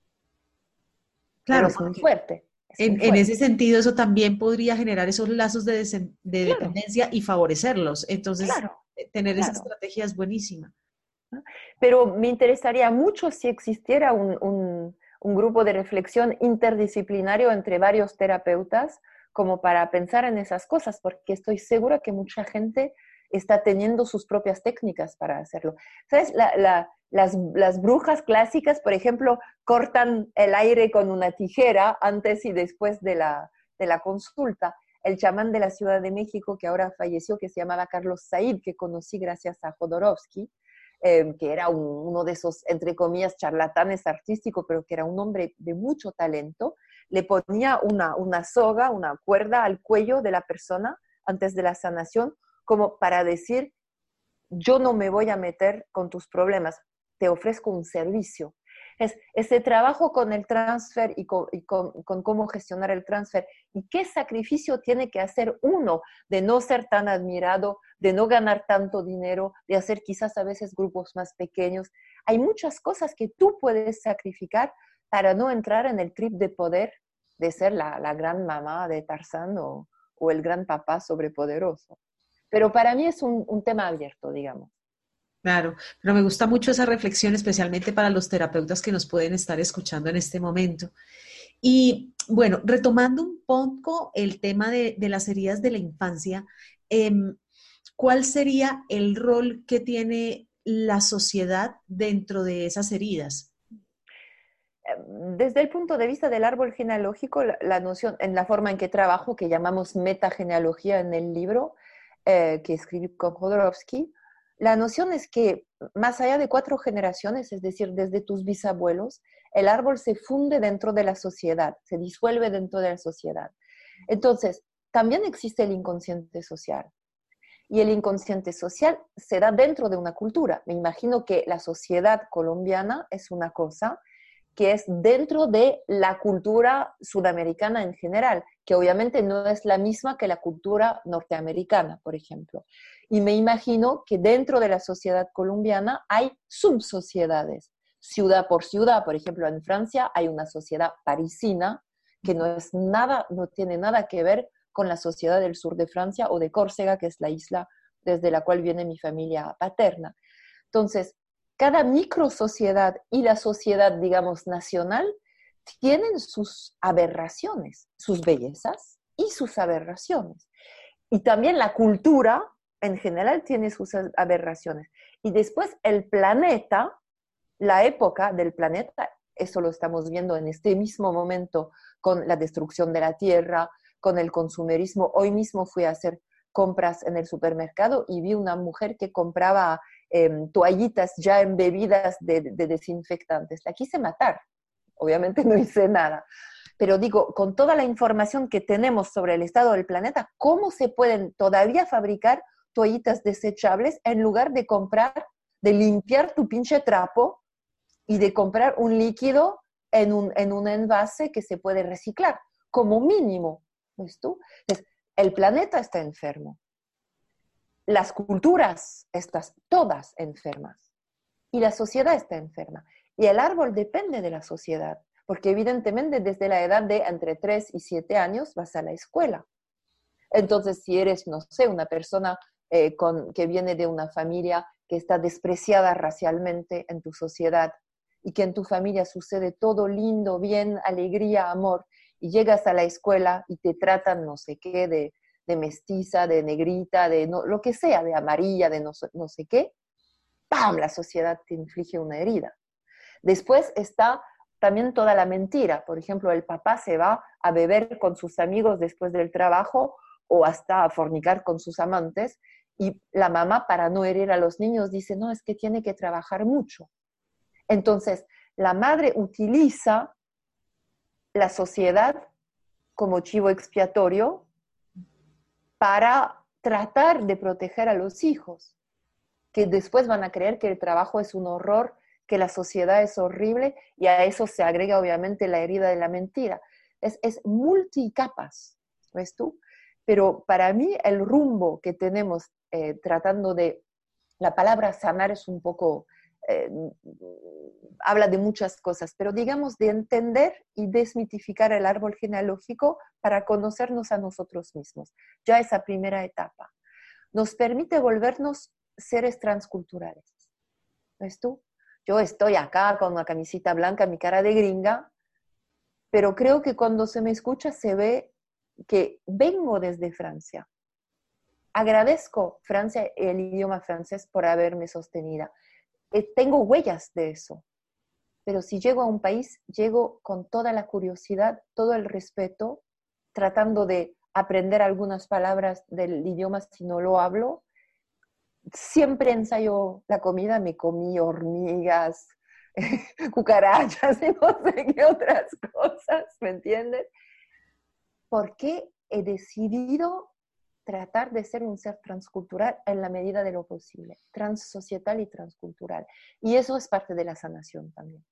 Claro, Pero es muy fuerte. en ese sentido, eso también podría generar esos lazos de Claro, dependencia y favorecerlos. Entonces, claro, tener esa claro. estrategia es buenísima. Pero me interesaría mucho si existiera un grupo de reflexión interdisciplinario entre varios terapeutas, como para pensar en esas cosas, porque estoy segura que mucha gente está teniendo sus propias técnicas para hacerlo. ¿Sabes? Las brujas clásicas, por ejemplo, cortan el aire con una tijera antes y después de la consulta. El chamán de la Ciudad de México, que ahora falleció, que se llamaba Carlos Said, que conocí gracias a Jodorowsky, que era uno de esos, entre comillas, charlatanes artísticos, pero que era un hombre de mucho talento, le ponía una soga, una cuerda al cuello de la persona antes de la sanación, como para decir, yo no me voy a meter con tus problemas, te ofrezco un servicio. Ese trabajo con el transfer y con cómo gestionar el transfer y qué sacrificio tiene que hacer uno de no ser tan admirado, de no ganar tanto dinero, de hacer quizás a veces grupos más pequeños. Hay muchas cosas que tú puedes sacrificar para no entrar en el trip de poder de ser la gran mamá de Tarzán o el gran papá sobrepoderoso. Pero para mí es un tema abierto, digamos. Claro, pero me gusta mucho esa reflexión, especialmente para los terapeutas que nos pueden estar escuchando en este momento. Y bueno, retomando un poco el tema de las heridas de la infancia, ¿cuál sería el rol que tiene la sociedad dentro de esas heridas? Desde el punto de vista del árbol genealógico, la noción, en la forma en que trabajo, que llamamos metagenealogía en el libro que escribí con Jodorowsky, la noción es que más allá de 4 generaciones, es decir, desde tus bisabuelos, el árbol se funde dentro de la sociedad, se disuelve dentro de la sociedad. Entonces, también existe el inconsciente social. Y el inconsciente social se da dentro de una cultura. Me imagino que la sociedad colombiana es una cosa que es dentro de la cultura sudamericana en general, que obviamente no es la misma que la cultura norteamericana, por ejemplo. Y me imagino que dentro de la sociedad colombiana hay subsociedades, ciudad por ciudad. Por ejemplo, en Francia hay una sociedad parisina que no tiene nada que ver con la sociedad del sur de Francia o de Córcega, que es la isla desde la cual viene mi familia paterna. Entonces, cada microsociedad y la sociedad, digamos, nacional, tienen sus aberraciones, sus bellezas y sus aberraciones. Y también la cultura, en general, tiene sus aberraciones. Y después el planeta, la época del planeta, eso lo estamos viendo en este mismo momento con la destrucción de la tierra, con el consumerismo. Hoy mismo fui a hacer compras en el supermercado y vi una mujer que compraba toallitas ya embebidas de desinfectantes. La quise matar. Obviamente no hice nada. Pero digo, con toda la información que tenemos sobre el estado del planeta, ¿cómo se pueden todavía fabricar toallitas desechables en lugar de limpiar tu pinche trapo y de comprar un líquido en un envase que se puede reciclar, como mínimo. ¿Ves tú? Entonces, el planeta está enfermo. Las culturas están todas enfermas. Y la sociedad está enferma. Y el árbol depende de la sociedad, porque evidentemente desde la edad de entre 3 y 7 años vas a la escuela. Entonces, si eres, no sé, una persona que viene de una familia que está despreciada racialmente en tu sociedad y que en tu familia sucede todo lindo, bien, alegría, amor, y llegas a la escuela y te tratan no sé qué, de mestiza, de negrita, de no, lo que sea, de amarilla, de no sé qué, ¡pam! La sociedad te inflige una herida. Después está también toda la mentira. Por ejemplo, el papá se va a beber con sus amigos después del trabajo o hasta a fornicar con sus amantes, y la mamá, para no herir a los niños, dice, no, es que tiene que trabajar mucho. Entonces, la madre utiliza la sociedad como chivo expiatorio para tratar de proteger a los hijos, que después van a creer que el trabajo es un horror, que la sociedad es horrible, y a eso se agrega obviamente la herida de la mentira. Es multicapas, ¿ves tú? Pero para mí el rumbo que tenemos tratando de... La palabra sanar es un poco... habla de muchas cosas, pero digamos de entender y desmitificar el árbol genealógico para conocernos a nosotros mismos. Ya esa primera etapa nos permite volvernos seres transculturales. ¿Ves tú? Yo estoy acá con una camisita blanca, mi cara de gringa, pero creo que cuando se me escucha se ve que vengo desde Francia. Agradezco Francia y el idioma francés por haberme sostenida. Tengo huellas de eso. Pero si llego a un país, llego con toda la curiosidad, todo el respeto, tratando de aprender algunas palabras del idioma si no lo hablo. Siempre ensayo la comida, me comí hormigas, cucarachas y no sé qué otras cosas, ¿me entiendes? Porque he decidido tratar de ser un ser transcultural en la medida de lo posible, transsocietal y transcultural. Y eso es parte de la sanación también.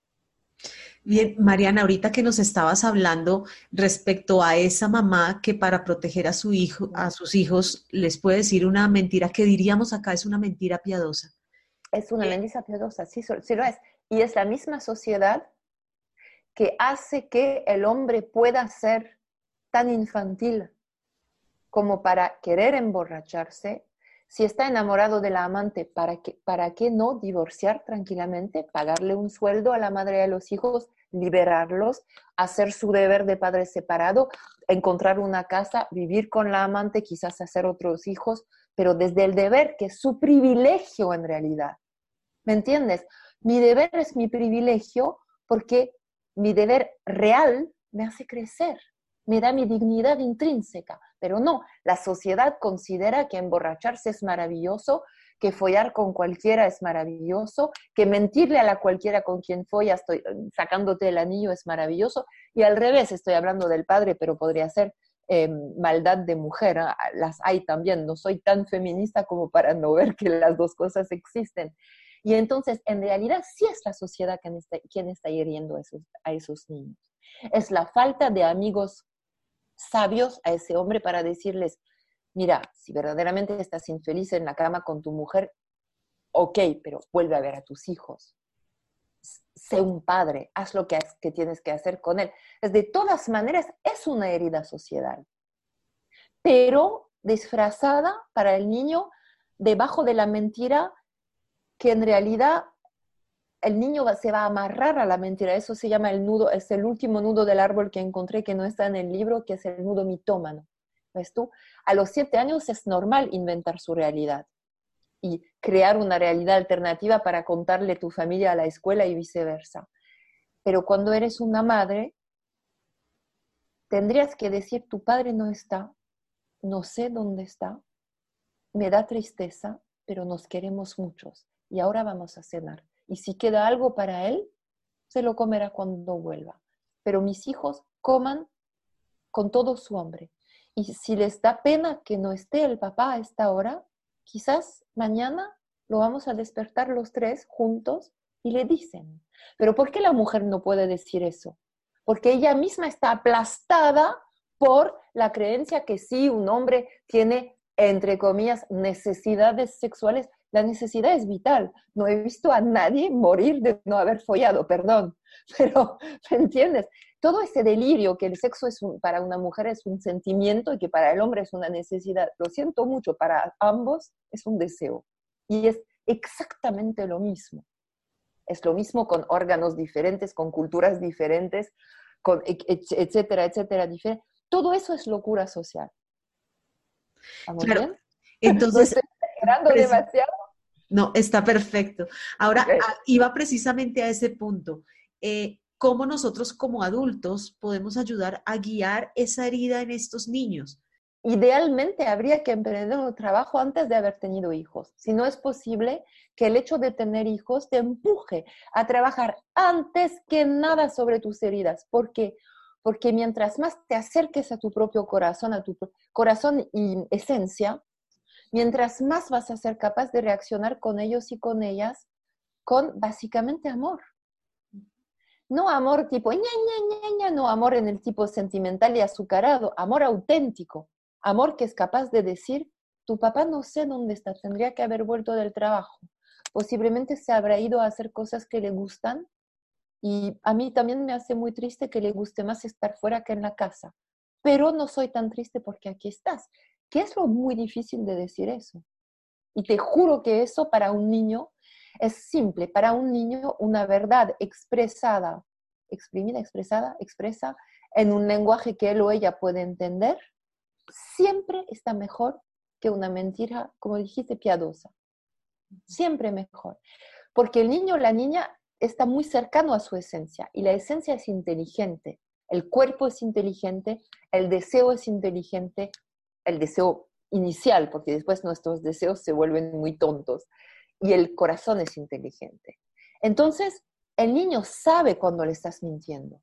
Bien, Mariana, ahorita que nos estabas hablando respecto a esa mamá que para proteger a su hijo, a sus hijos, les puede decir una mentira que diríamos acá es una mentira piadosa. Es una mentira piadosa, sí, sí lo es. Y es la misma sociedad que hace que el hombre pueda ser tan infantil como para querer emborracharse. Si está enamorado de la amante, ¿para qué no divorciar tranquilamente, pagarle un sueldo a la madre de los hijos, liberarlos, hacer su deber de padre separado, encontrar una casa, vivir con la amante, quizás hacer otros hijos, pero desde el deber, que es su privilegio en realidad? ¿Me entiendes? Mi deber es mi privilegio porque mi deber real me hace crecer, me da mi dignidad intrínseca, pero no, la sociedad considera que emborracharse es maravilloso, que follar con cualquiera es maravilloso, que mentirle a la cualquiera con quien follas sacándote el anillo es maravilloso, y al revés, estoy hablando del padre, pero podría ser maldad de mujer, ¿eh? Las hay también, no soy tan feminista como para no ver que las dos cosas existen. Y entonces, en realidad, sí es la sociedad quien está hiriendo a esos niños. Es la falta de amigos sabios a ese hombre para decirles, mira, si verdaderamente estás infeliz en la cama con tu mujer, ok, pero vuelve a ver a tus hijos. Sé un padre, haz lo que tienes que hacer con él. De todas maneras, es una herida social, pero disfrazada para el niño debajo de la mentira que en realidad el niño se va a amarrar a la mentira. Eso se llama el nudo, es el último nudo del árbol que encontré que no está en el libro, que es el nudo mitómano. ¿Ves tú? A los 7 años es normal inventar su realidad y crear una realidad alternativa para contarle tu familia a la escuela y viceversa. Pero cuando eres una madre, tendrías que decir, tu padre no está, no sé dónde está, me da tristeza, pero nos queremos muchos y ahora vamos a cenar. Y si queda algo para él, se lo comerá cuando vuelva. Pero mis hijos coman con todo su hambre. Y si les da pena que no esté el papá a esta hora, quizás mañana lo vamos a despertar los tres juntos y le dicen, Pero ¿por qué la mujer no puede decir eso? Porque ella misma está aplastada por la creencia que sí, un hombre tiene, entre comillas, necesidades sexuales. La necesidad es vital. No he visto a nadie morir de no haber follado, perdón. Pero, ¿me entiendes? Todo ese delirio que el sexo para una mujer es un sentimiento y que para el hombre es una necesidad, lo siento mucho, para ambos es un deseo. Y es exactamente lo mismo. Es lo mismo con órganos diferentes, con culturas diferentes, con etcétera, etcétera, diferente. Todo eso es locura social. ¿Estamos Claro, bien? ¿No entonces, estoy exagerando demasiado? no, está perfecto. Ahora, Okay. iba precisamente a ese punto. ¿Cómo nosotros como adultos podemos ayudar a guiar esa herida en estos niños? Idealmente habría que emprender un trabajo antes de haber tenido hijos. Si no es posible, que el hecho de tener hijos te empuje a trabajar antes que nada sobre tus heridas. ¿Por qué? Porque mientras más te acerques a tu propio corazón, a tu corazón y esencia, mientras más vas a ser capaz de reaccionar con ellos y con ellas con básicamente amor. No amor tipo ña, ña, ña, ña, no amor en el tipo sentimental y azucarado, amor auténtico, amor que es capaz de decir, tu papá no sé dónde está, tendría que haber vuelto del trabajo, posiblemente se habrá ido a hacer cosas que le gustan y a mí también me hace muy triste que le guste más estar fuera que en la casa, pero no soy tan triste porque aquí estás, que es lo muy difícil de decir eso. Y te juro que eso para un niño es simple. Para un niño una verdad expresada, exprimida, expresada, expresa en un lenguaje que él o ella puede entender, siempre está mejor que una mentira, como dijiste, piadosa. Siempre mejor. Porque el niño o la niña está muy cercano a su esencia y la esencia es inteligente. El cuerpo es inteligente, el deseo es inteligente, el deseo inicial, porque después nuestros deseos se vuelven muy tontos, y el corazón es inteligente. Entonces, el niño sabe cuando le estás mintiendo.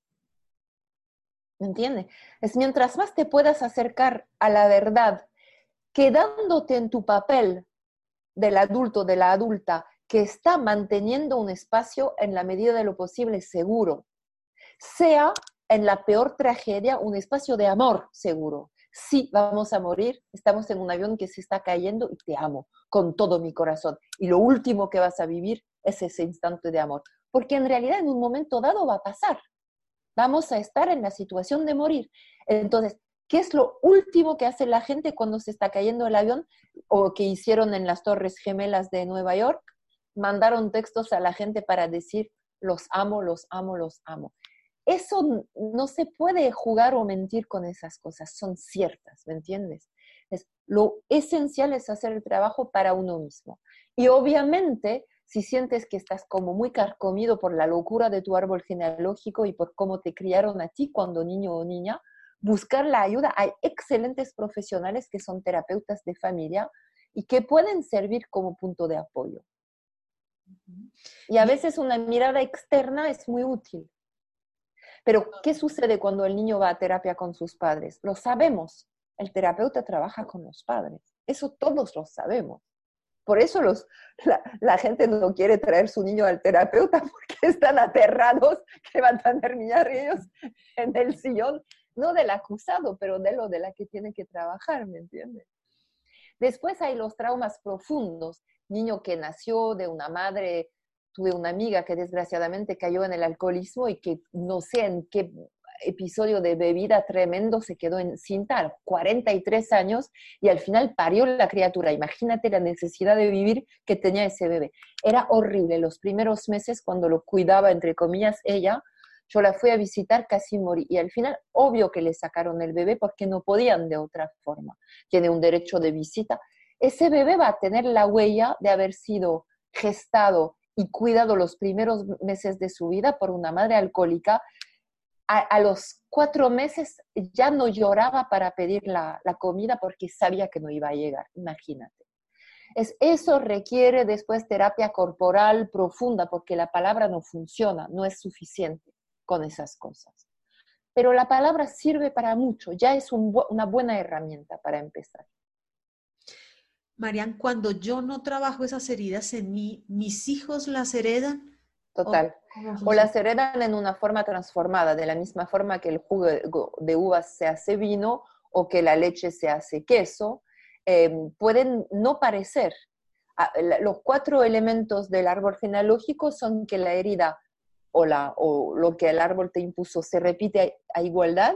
¿Me entiendes? Es mientras más te puedas acercar a la verdad, quedándote en tu papel del adulto, de la adulta, que está manteniendo un espacio en la medida de lo posible seguro, sea en la peor tragedia un espacio de amor seguro. Sí, vamos a morir, estamos en un avión que se está cayendo y te amo con todo mi corazón. Y lo último que vas a vivir es ese instante de amor. Porque en realidad en un momento dado va a pasar. Vamos a estar en la situación de morir. Entonces, ¿qué es lo último que hace la gente cuando se está cayendo el avión o que hicieron en las Torres Gemelas de Nueva York? Mandaron textos a la gente para decir, los amo, los amo, los amo. Eso no se puede jugar o mentir con esas cosas, son ciertas, ¿me entiendes? Lo esencial es hacer el trabajo para uno mismo. Y obviamente, si sientes que estás como muy carcomido por la locura de tu árbol genealógico y por cómo te criaron a ti cuando niño o niña, buscar la ayuda. Hay excelentes profesionales que son terapeutas de familia y que pueden servir como punto de apoyo. Y a veces una mirada externa es muy útil. Pero, ¿qué sucede cuando el niño va a terapia con sus padres? Lo sabemos. El terapeuta con los padres. Eso todos lo sabemos. Por eso la gente no quiere traer su niño al terapeuta porque están aterrados que van a terminar ellos en el sillón, no del acusado, pero de la que tiene que trabajar, ¿me entiendes? Después hay los traumas profundos. Niño que nació de una madre, tuve una amiga que desgraciadamente cayó en el alcoholismo y que no sé en qué episodio de bebida tremendo se quedó encinta, 43 años, y al final parió la criatura. Imagínate la necesidad de vivir que tenía ese bebé. Era horrible. Los primeros meses, cuando lo cuidaba, entre comillas, ella, yo la fui a visitar, casi morí. Y al final, obvio que le sacaron el bebé porque no podían de otra forma. Tiene un derecho de visita. Ese bebé va a tener la huella de haber sido gestado y cuidado los primeros meses de su vida por una madre alcohólica. A los 4 meses ya no lloraba para pedir la comida porque sabía que no iba a llegar, imagínate. Eso requiere después terapia corporal profunda porque la palabra no funciona, no es suficiente con esas cosas. Pero la palabra sirve para mucho, ya es una buena herramienta para empezar. Marian, cuando yo no trabajo esas heridas en mí, mis hijos las heredan. Total. ¿Cómo O las funciona? heredan en una forma transformada, de la misma forma que el jugo de uvas se hace vino o que la leche se hace queso. Pueden no parecer. Los 4 elementos del árbol genealógico son que la herida o lo que el árbol te impuso se repite a igualdad,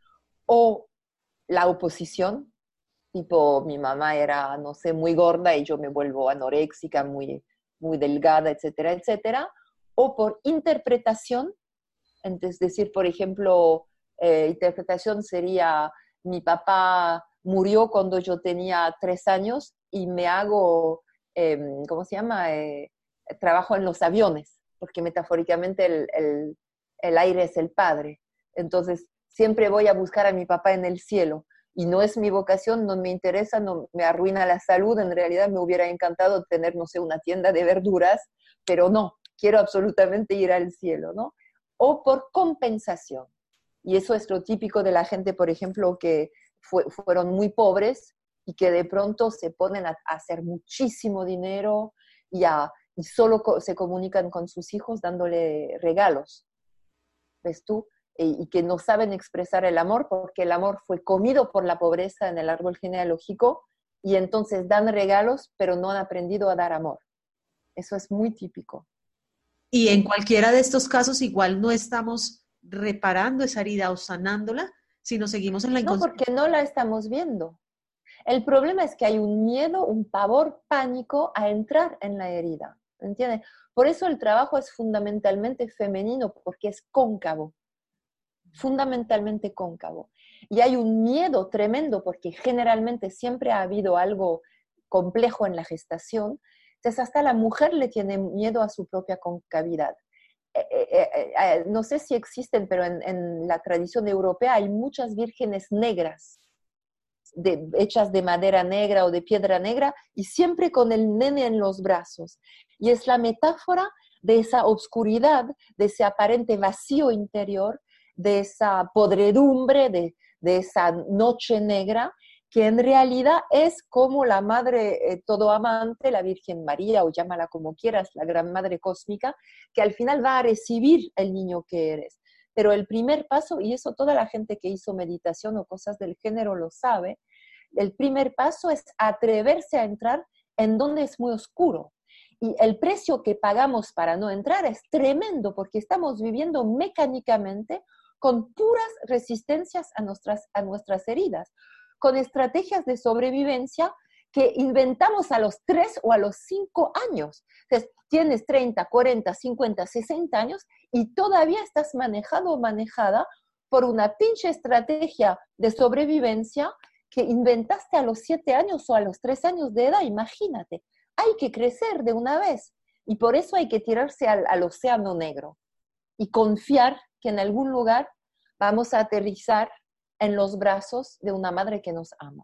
o la oposición, tipo mi mamá era, no sé, muy gorda y yo me vuelvo anoréxica, muy delgada, etcétera, etcétera, o por interpretación, es decir, por ejemplo, interpretación sería mi papá murió cuando yo tenía 3 años y me hago, ¿cómo se llama? Trabajo en los aviones, porque metafóricamente el aire es el padre. Entonces, siempre voy a buscar a mi papá en el cielo. Y no es mi vocación, no me interesa, no me arruina la salud. En realidad me hubiera encantado tener, no sé, una tienda de verduras, pero no, quiero absolutamente ir al cielo, ¿no? O por compensación. Y eso es lo típico de la gente, por ejemplo, que fueron muy pobres y que de pronto se ponen a hacer muchísimo dinero y solo se comunican con sus hijos dándole regalos, ¿ves tú? Y que no saben expresar el amor porque el amor fue comido por la pobreza en el árbol genealógico y entonces dan regalos, pero no han aprendido a dar amor. Eso es muy típico. Y en cualquiera de estos casos igual no estamos reparando esa herida o sanándola, sino seguimos en la No, inconsciencia. porque no la estamos viendo. El problema es que hay un miedo, un pavor, pánico a entrar en la herida, ¿entiendes? Por eso el trabajo es fundamentalmente femenino, porque es cóncavo, fundamentalmente cóncavo. Y hay un miedo tremendo, porque generalmente siempre ha habido algo complejo en la gestación, entonces hasta la mujer le tiene miedo a su propia concavidad. No sé si existen, pero en la tradición europea hay muchas vírgenes negras hechas de madera negra o de piedra negra y siempre con el nene en los brazos. Y es la metáfora de esa obscuridad, de ese aparente vacío interior, de esa podredumbre, de esa noche negra, que en realidad es como la madre todo amante, la Virgen María, o llámala como quieras, la gran madre cósmica, que al final va a recibir el niño que eres. Pero el primer paso, y eso toda la gente que hizo meditación o cosas del género lo sabe, el primer paso es atreverse a entrar en donde es muy oscuro. Y el precio que pagamos para no entrar es tremendo porque estamos viviendo mecánicamente con puras resistencias a nuestras heridas, con estrategias de sobrevivencia que inventamos a los 3 o a los 5 años. Entonces, tienes 30, 40, 50, 60 años y todavía estás manejado o manejada por una pinche estrategia de sobrevivencia que inventaste a los 7 años o a los 3 años de edad, imagínate. Hay que crecer de una vez y por eso hay que tirarse al océano negro y confiar que en algún lugar vamos a aterrizar en los brazos de una madre que nos ama.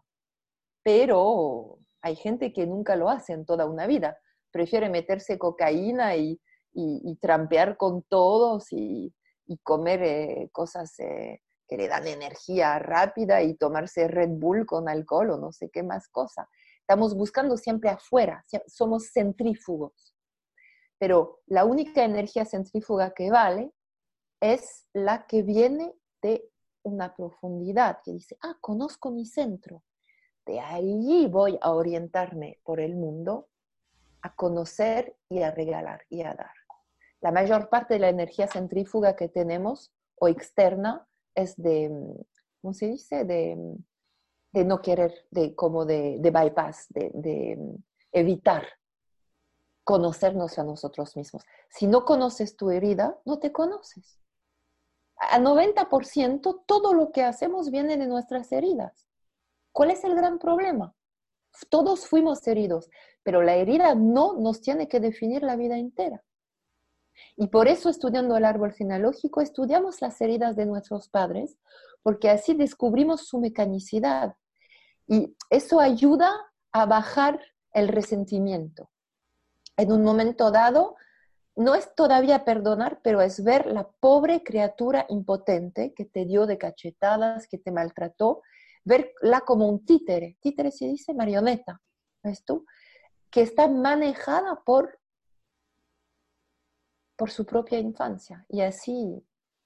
Pero hay gente que nunca lo hace en toda una vida. Prefiere meterse cocaína y trampear con todos y comer cosas que le dan energía rápida y tomarse Red Bull con alcohol o no sé qué más cosa. Estamos buscando siempre afuera, somos centrífugos. Pero la única energía centrífuga que vale es la que viene de una profundidad, que dice, conozco mi centro. De ahí voy a orientarme por el mundo, a conocer y a regalar y a dar. La mayor parte de la energía centrífuga que tenemos o externa es de, ¿cómo se dice? De no querer, de bypass, de evitar conocernos a nosotros mismos. Si no conoces tu herida, no te conoces. A 90% todo lo que hacemos viene de nuestras heridas. ¿Cuál es el gran problema? Todos fuimos heridos, pero la herida no nos tiene que definir la vida entera. Y por eso estudiando el árbol genealógico estudiamos las heridas de nuestros padres, porque así descubrimos su mecanicidad. Y eso ayuda a bajar el resentimiento. En un momento dado, no es todavía perdonar, pero es ver la pobre criatura impotente que te dio de cachetadas, que te maltrató, verla como un títere. Títere se dice marioneta, ¿ves tú? Que está manejada por por su propia infancia. Y así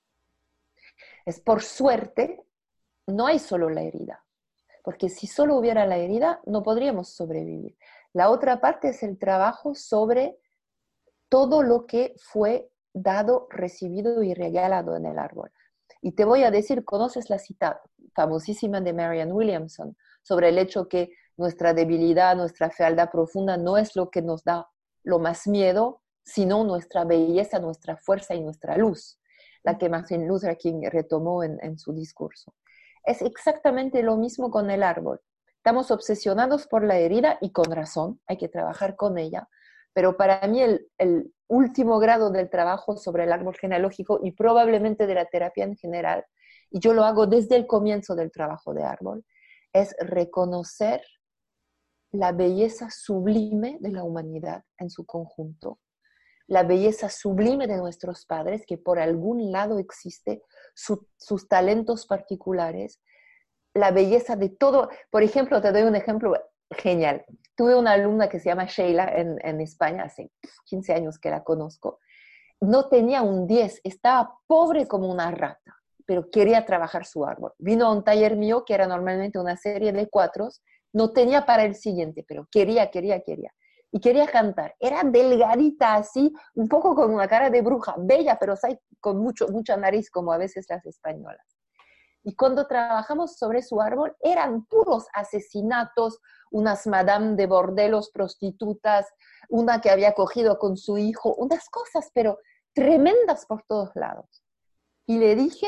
es, por suerte, no hay solo la herida, porque si solo hubiera la herida, no podríamos sobrevivir. La otra parte es el trabajo sobre todo lo que fue dado, recibido y regalado en el árbol. Y te voy a decir, ¿conoces la cita famosísima de Marianne Williamson sobre el hecho que nuestra debilidad, nuestra fealdad profunda no es lo que nos da lo más miedo, sino nuestra belleza, nuestra fuerza y nuestra luz, la que Martin Luther King retomó en su discurso? Es exactamente lo mismo con el árbol. Estamos obsesionados por la herida y con razón, hay que trabajar con ella, pero para mí el último grado del trabajo sobre el árbol genealógico y probablemente de la terapia en general, y yo lo hago desde el comienzo del trabajo de árbol, es reconocer la belleza sublime de la humanidad en su conjunto, la belleza sublime de nuestros padres, que por algún lado existe, sus talentos particulares, la belleza de todo. Por ejemplo, te doy un ejemplo genial. Tuve una alumna que se llama Sheila en España, hace 15 años que la conozco. No tenía un 10, estaba pobre como una rata, pero quería trabajar su árbol. Vino a un taller mío, que era normalmente una serie de 4, no tenía para el siguiente, pero quería. Y quería cantar. Era delgadita así, un poco con una cara de bruja, bella, pero con mucha nariz, como a veces las españolas. Y cuando trabajamos sobre su árbol, eran puros asesinatos, unas madame de bordelos prostitutas, una que había cogido con su hijo, unas cosas, pero tremendas por todos lados. Y le dije,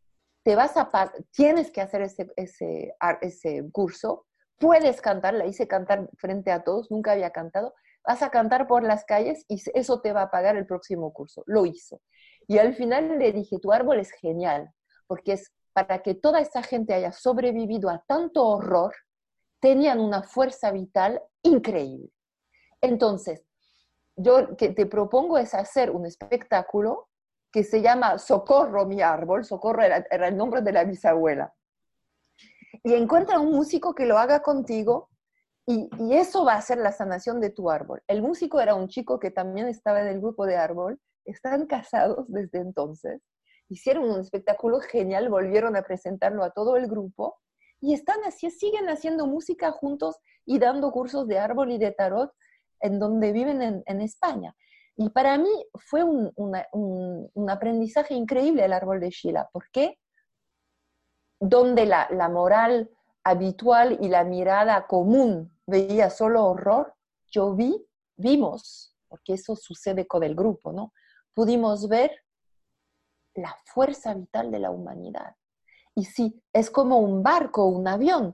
tienes que hacer ese curso, puedes cantar, la hice cantar frente a todos, nunca había cantado, vas a cantar por las calles y eso te va a pagar el próximo curso. Lo hizo. Y al final le dije, tu árbol es genial, porque es para que toda esa gente haya sobrevivido a tanto horror, tenían una fuerza vital increíble. Entonces, yo que te propongo es hacer un espectáculo que se llama Socorro, mi árbol. Socorro era el nombre de la bisabuela. Y encuentra un músico que lo haga contigo y eso va a ser la sanación de tu árbol. El músico era un chico que también estaba en el grupo de árbol, están casados desde entonces, hicieron un espectáculo genial, volvieron a presentarlo a todo el grupo y siguen haciendo música juntos y dando cursos de árbol y de tarot en donde viven en España. Y para mí fue un aprendizaje increíble el árbol de Sheila. ¿Por qué? Donde la moral habitual y la mirada común veía solo horror, vimos, porque eso sucede con el grupo, ¿no? Pudimos ver la fuerza vital de la humanidad. Y sí, es como un barco, un avión,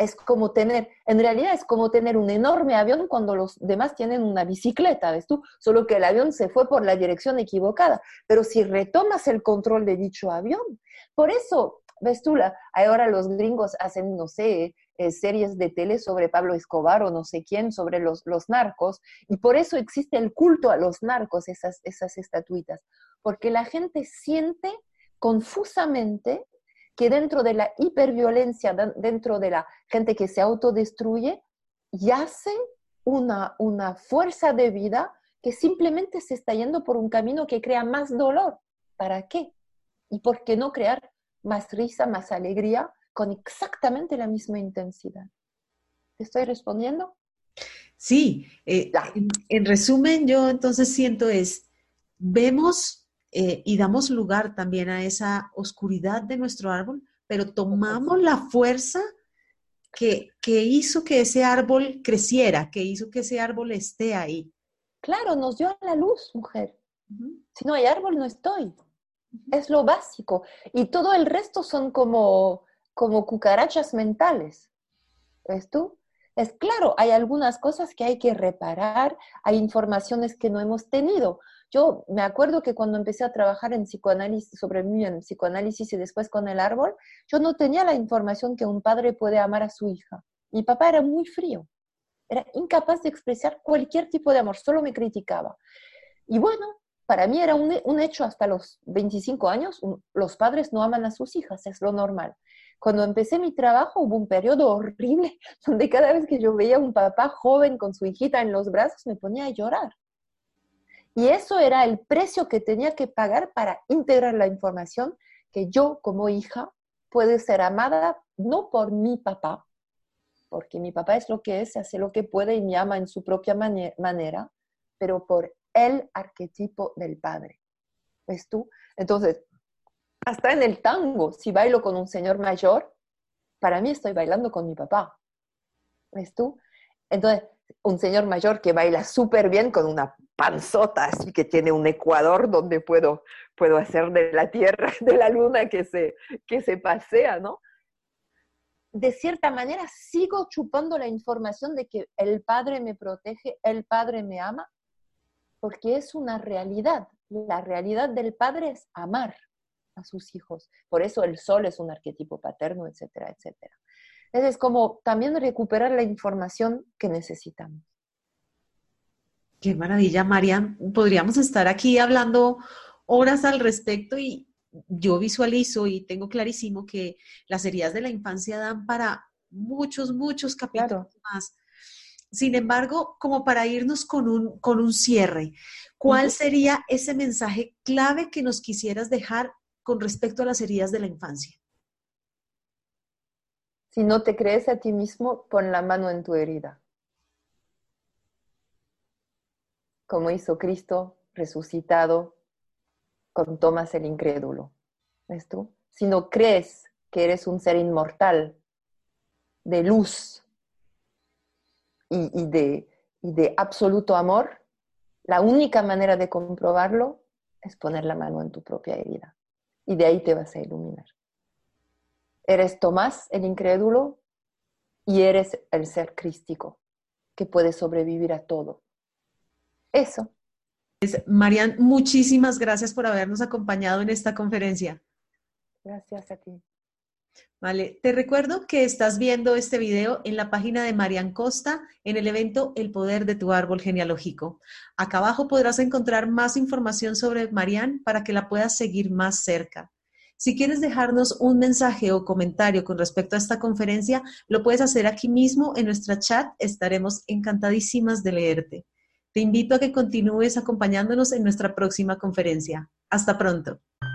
en realidad es como tener un enorme avión cuando los demás tienen una bicicleta, ¿ves tú? Solo que el avión se fue por la dirección equivocada. Pero si retomas el control de dicho avión, por eso, ves tú, ahora los gringos hacen, no sé, series de tele sobre Pablo Escobar o no sé quién, sobre los narcos, y por eso existe el culto a los narcos, esas estatuitas, porque la gente siente confusamente que dentro de la hiperviolencia, dentro de la gente que se autodestruye, yace una fuerza de vida que simplemente se está yendo por un camino que crea más dolor. ¿Para qué? ¿Y por qué no crear más risa, más alegría, con exactamente la misma intensidad? ¿Te estoy respondiendo? Sí, Ya. en resumen, yo entonces vemos y damos lugar también a esa oscuridad de nuestro árbol, pero tomamos la fuerza que hizo que ese árbol creciera, que hizo que ese árbol esté ahí. Claro, nos dio a la luz, mujer. Si no hay árbol, no estoy. Es lo básico. Y todo el resto son como cucarachas mentales. ¿Ves tú? Es claro, hay algunas cosas que hay que reparar, hay informaciones que no hemos tenido. Yo me acuerdo que cuando empecé a trabajar en psicoanálisis, sobre mí en psicoanálisis y después con el árbol, yo no tenía la información que un padre puede amar a su hija. Mi papá era muy frío, era incapaz de expresar cualquier tipo de amor, solo me criticaba. Y bueno, para mí era un hecho hasta los 25 años, los padres no aman a sus hijas, es lo normal. Cuando empecé mi trabajo hubo un periodo horrible donde cada vez que yo veía a un papá joven con su hijita en los brazos me ponía a llorar. Y eso era el precio que tenía que pagar para integrar la información que yo como hija puedo ser amada no por mi papá, porque mi papá es lo que es, hace lo que puede y me ama en su propia manera, pero por el arquetipo del padre. ¿Ves tú? Entonces, hasta en el tango, si bailo con un señor mayor, para mí estoy bailando con mi papá. ¿Ves tú? Entonces, un señor mayor que baila súper bien con una panzota, así que tiene un ecuador donde puedo hacer de la tierra, de la luna que se pasea, ¿no? De cierta manera sigo chupando la información de que el padre me protege, el padre me ama, porque es una realidad. La realidad del padre es amar a sus hijos. Por eso el sol es un arquetipo paterno, etcétera, etcétera. Es como también recuperar la información que necesitamos. Qué maravilla, Marian. Podríamos estar aquí hablando horas al respecto y yo visualizo y tengo clarísimo que las heridas de la infancia dan para muchos, muchos capítulos Claro. más. Sin embargo, como para irnos con un cierre, ¿cuál Uh-huh. sería ese mensaje clave que nos quisieras dejar con respecto a las heridas de la infancia? Si no te crees a ti mismo, pon la mano en tu herida. Como hizo Cristo resucitado con Tomás el incrédulo. ¿Ves tú? Si no crees que eres un ser inmortal, de luz y de absoluto amor, la única manera de comprobarlo es poner la mano en tu propia herida. Y de ahí te vas a iluminar. Eres Tomás el incrédulo y eres el ser crístico que puede sobrevivir a todo. Eso. Marian, muchísimas gracias por habernos acompañado en esta conferencia. Gracias a ti. Vale, te recuerdo que estás viendo este video en la página de Marian Costa en el evento El Poder de tu Árbol Genealógico. Acá abajo podrás encontrar más información sobre Marian para que la puedas seguir más cerca. Si quieres dejarnos un mensaje o comentario con respecto a esta conferencia, lo puedes hacer aquí mismo en nuestra chat. Estaremos encantadísimas de leerte. Te invito a que continúes acompañándonos en nuestra próxima conferencia. Hasta pronto.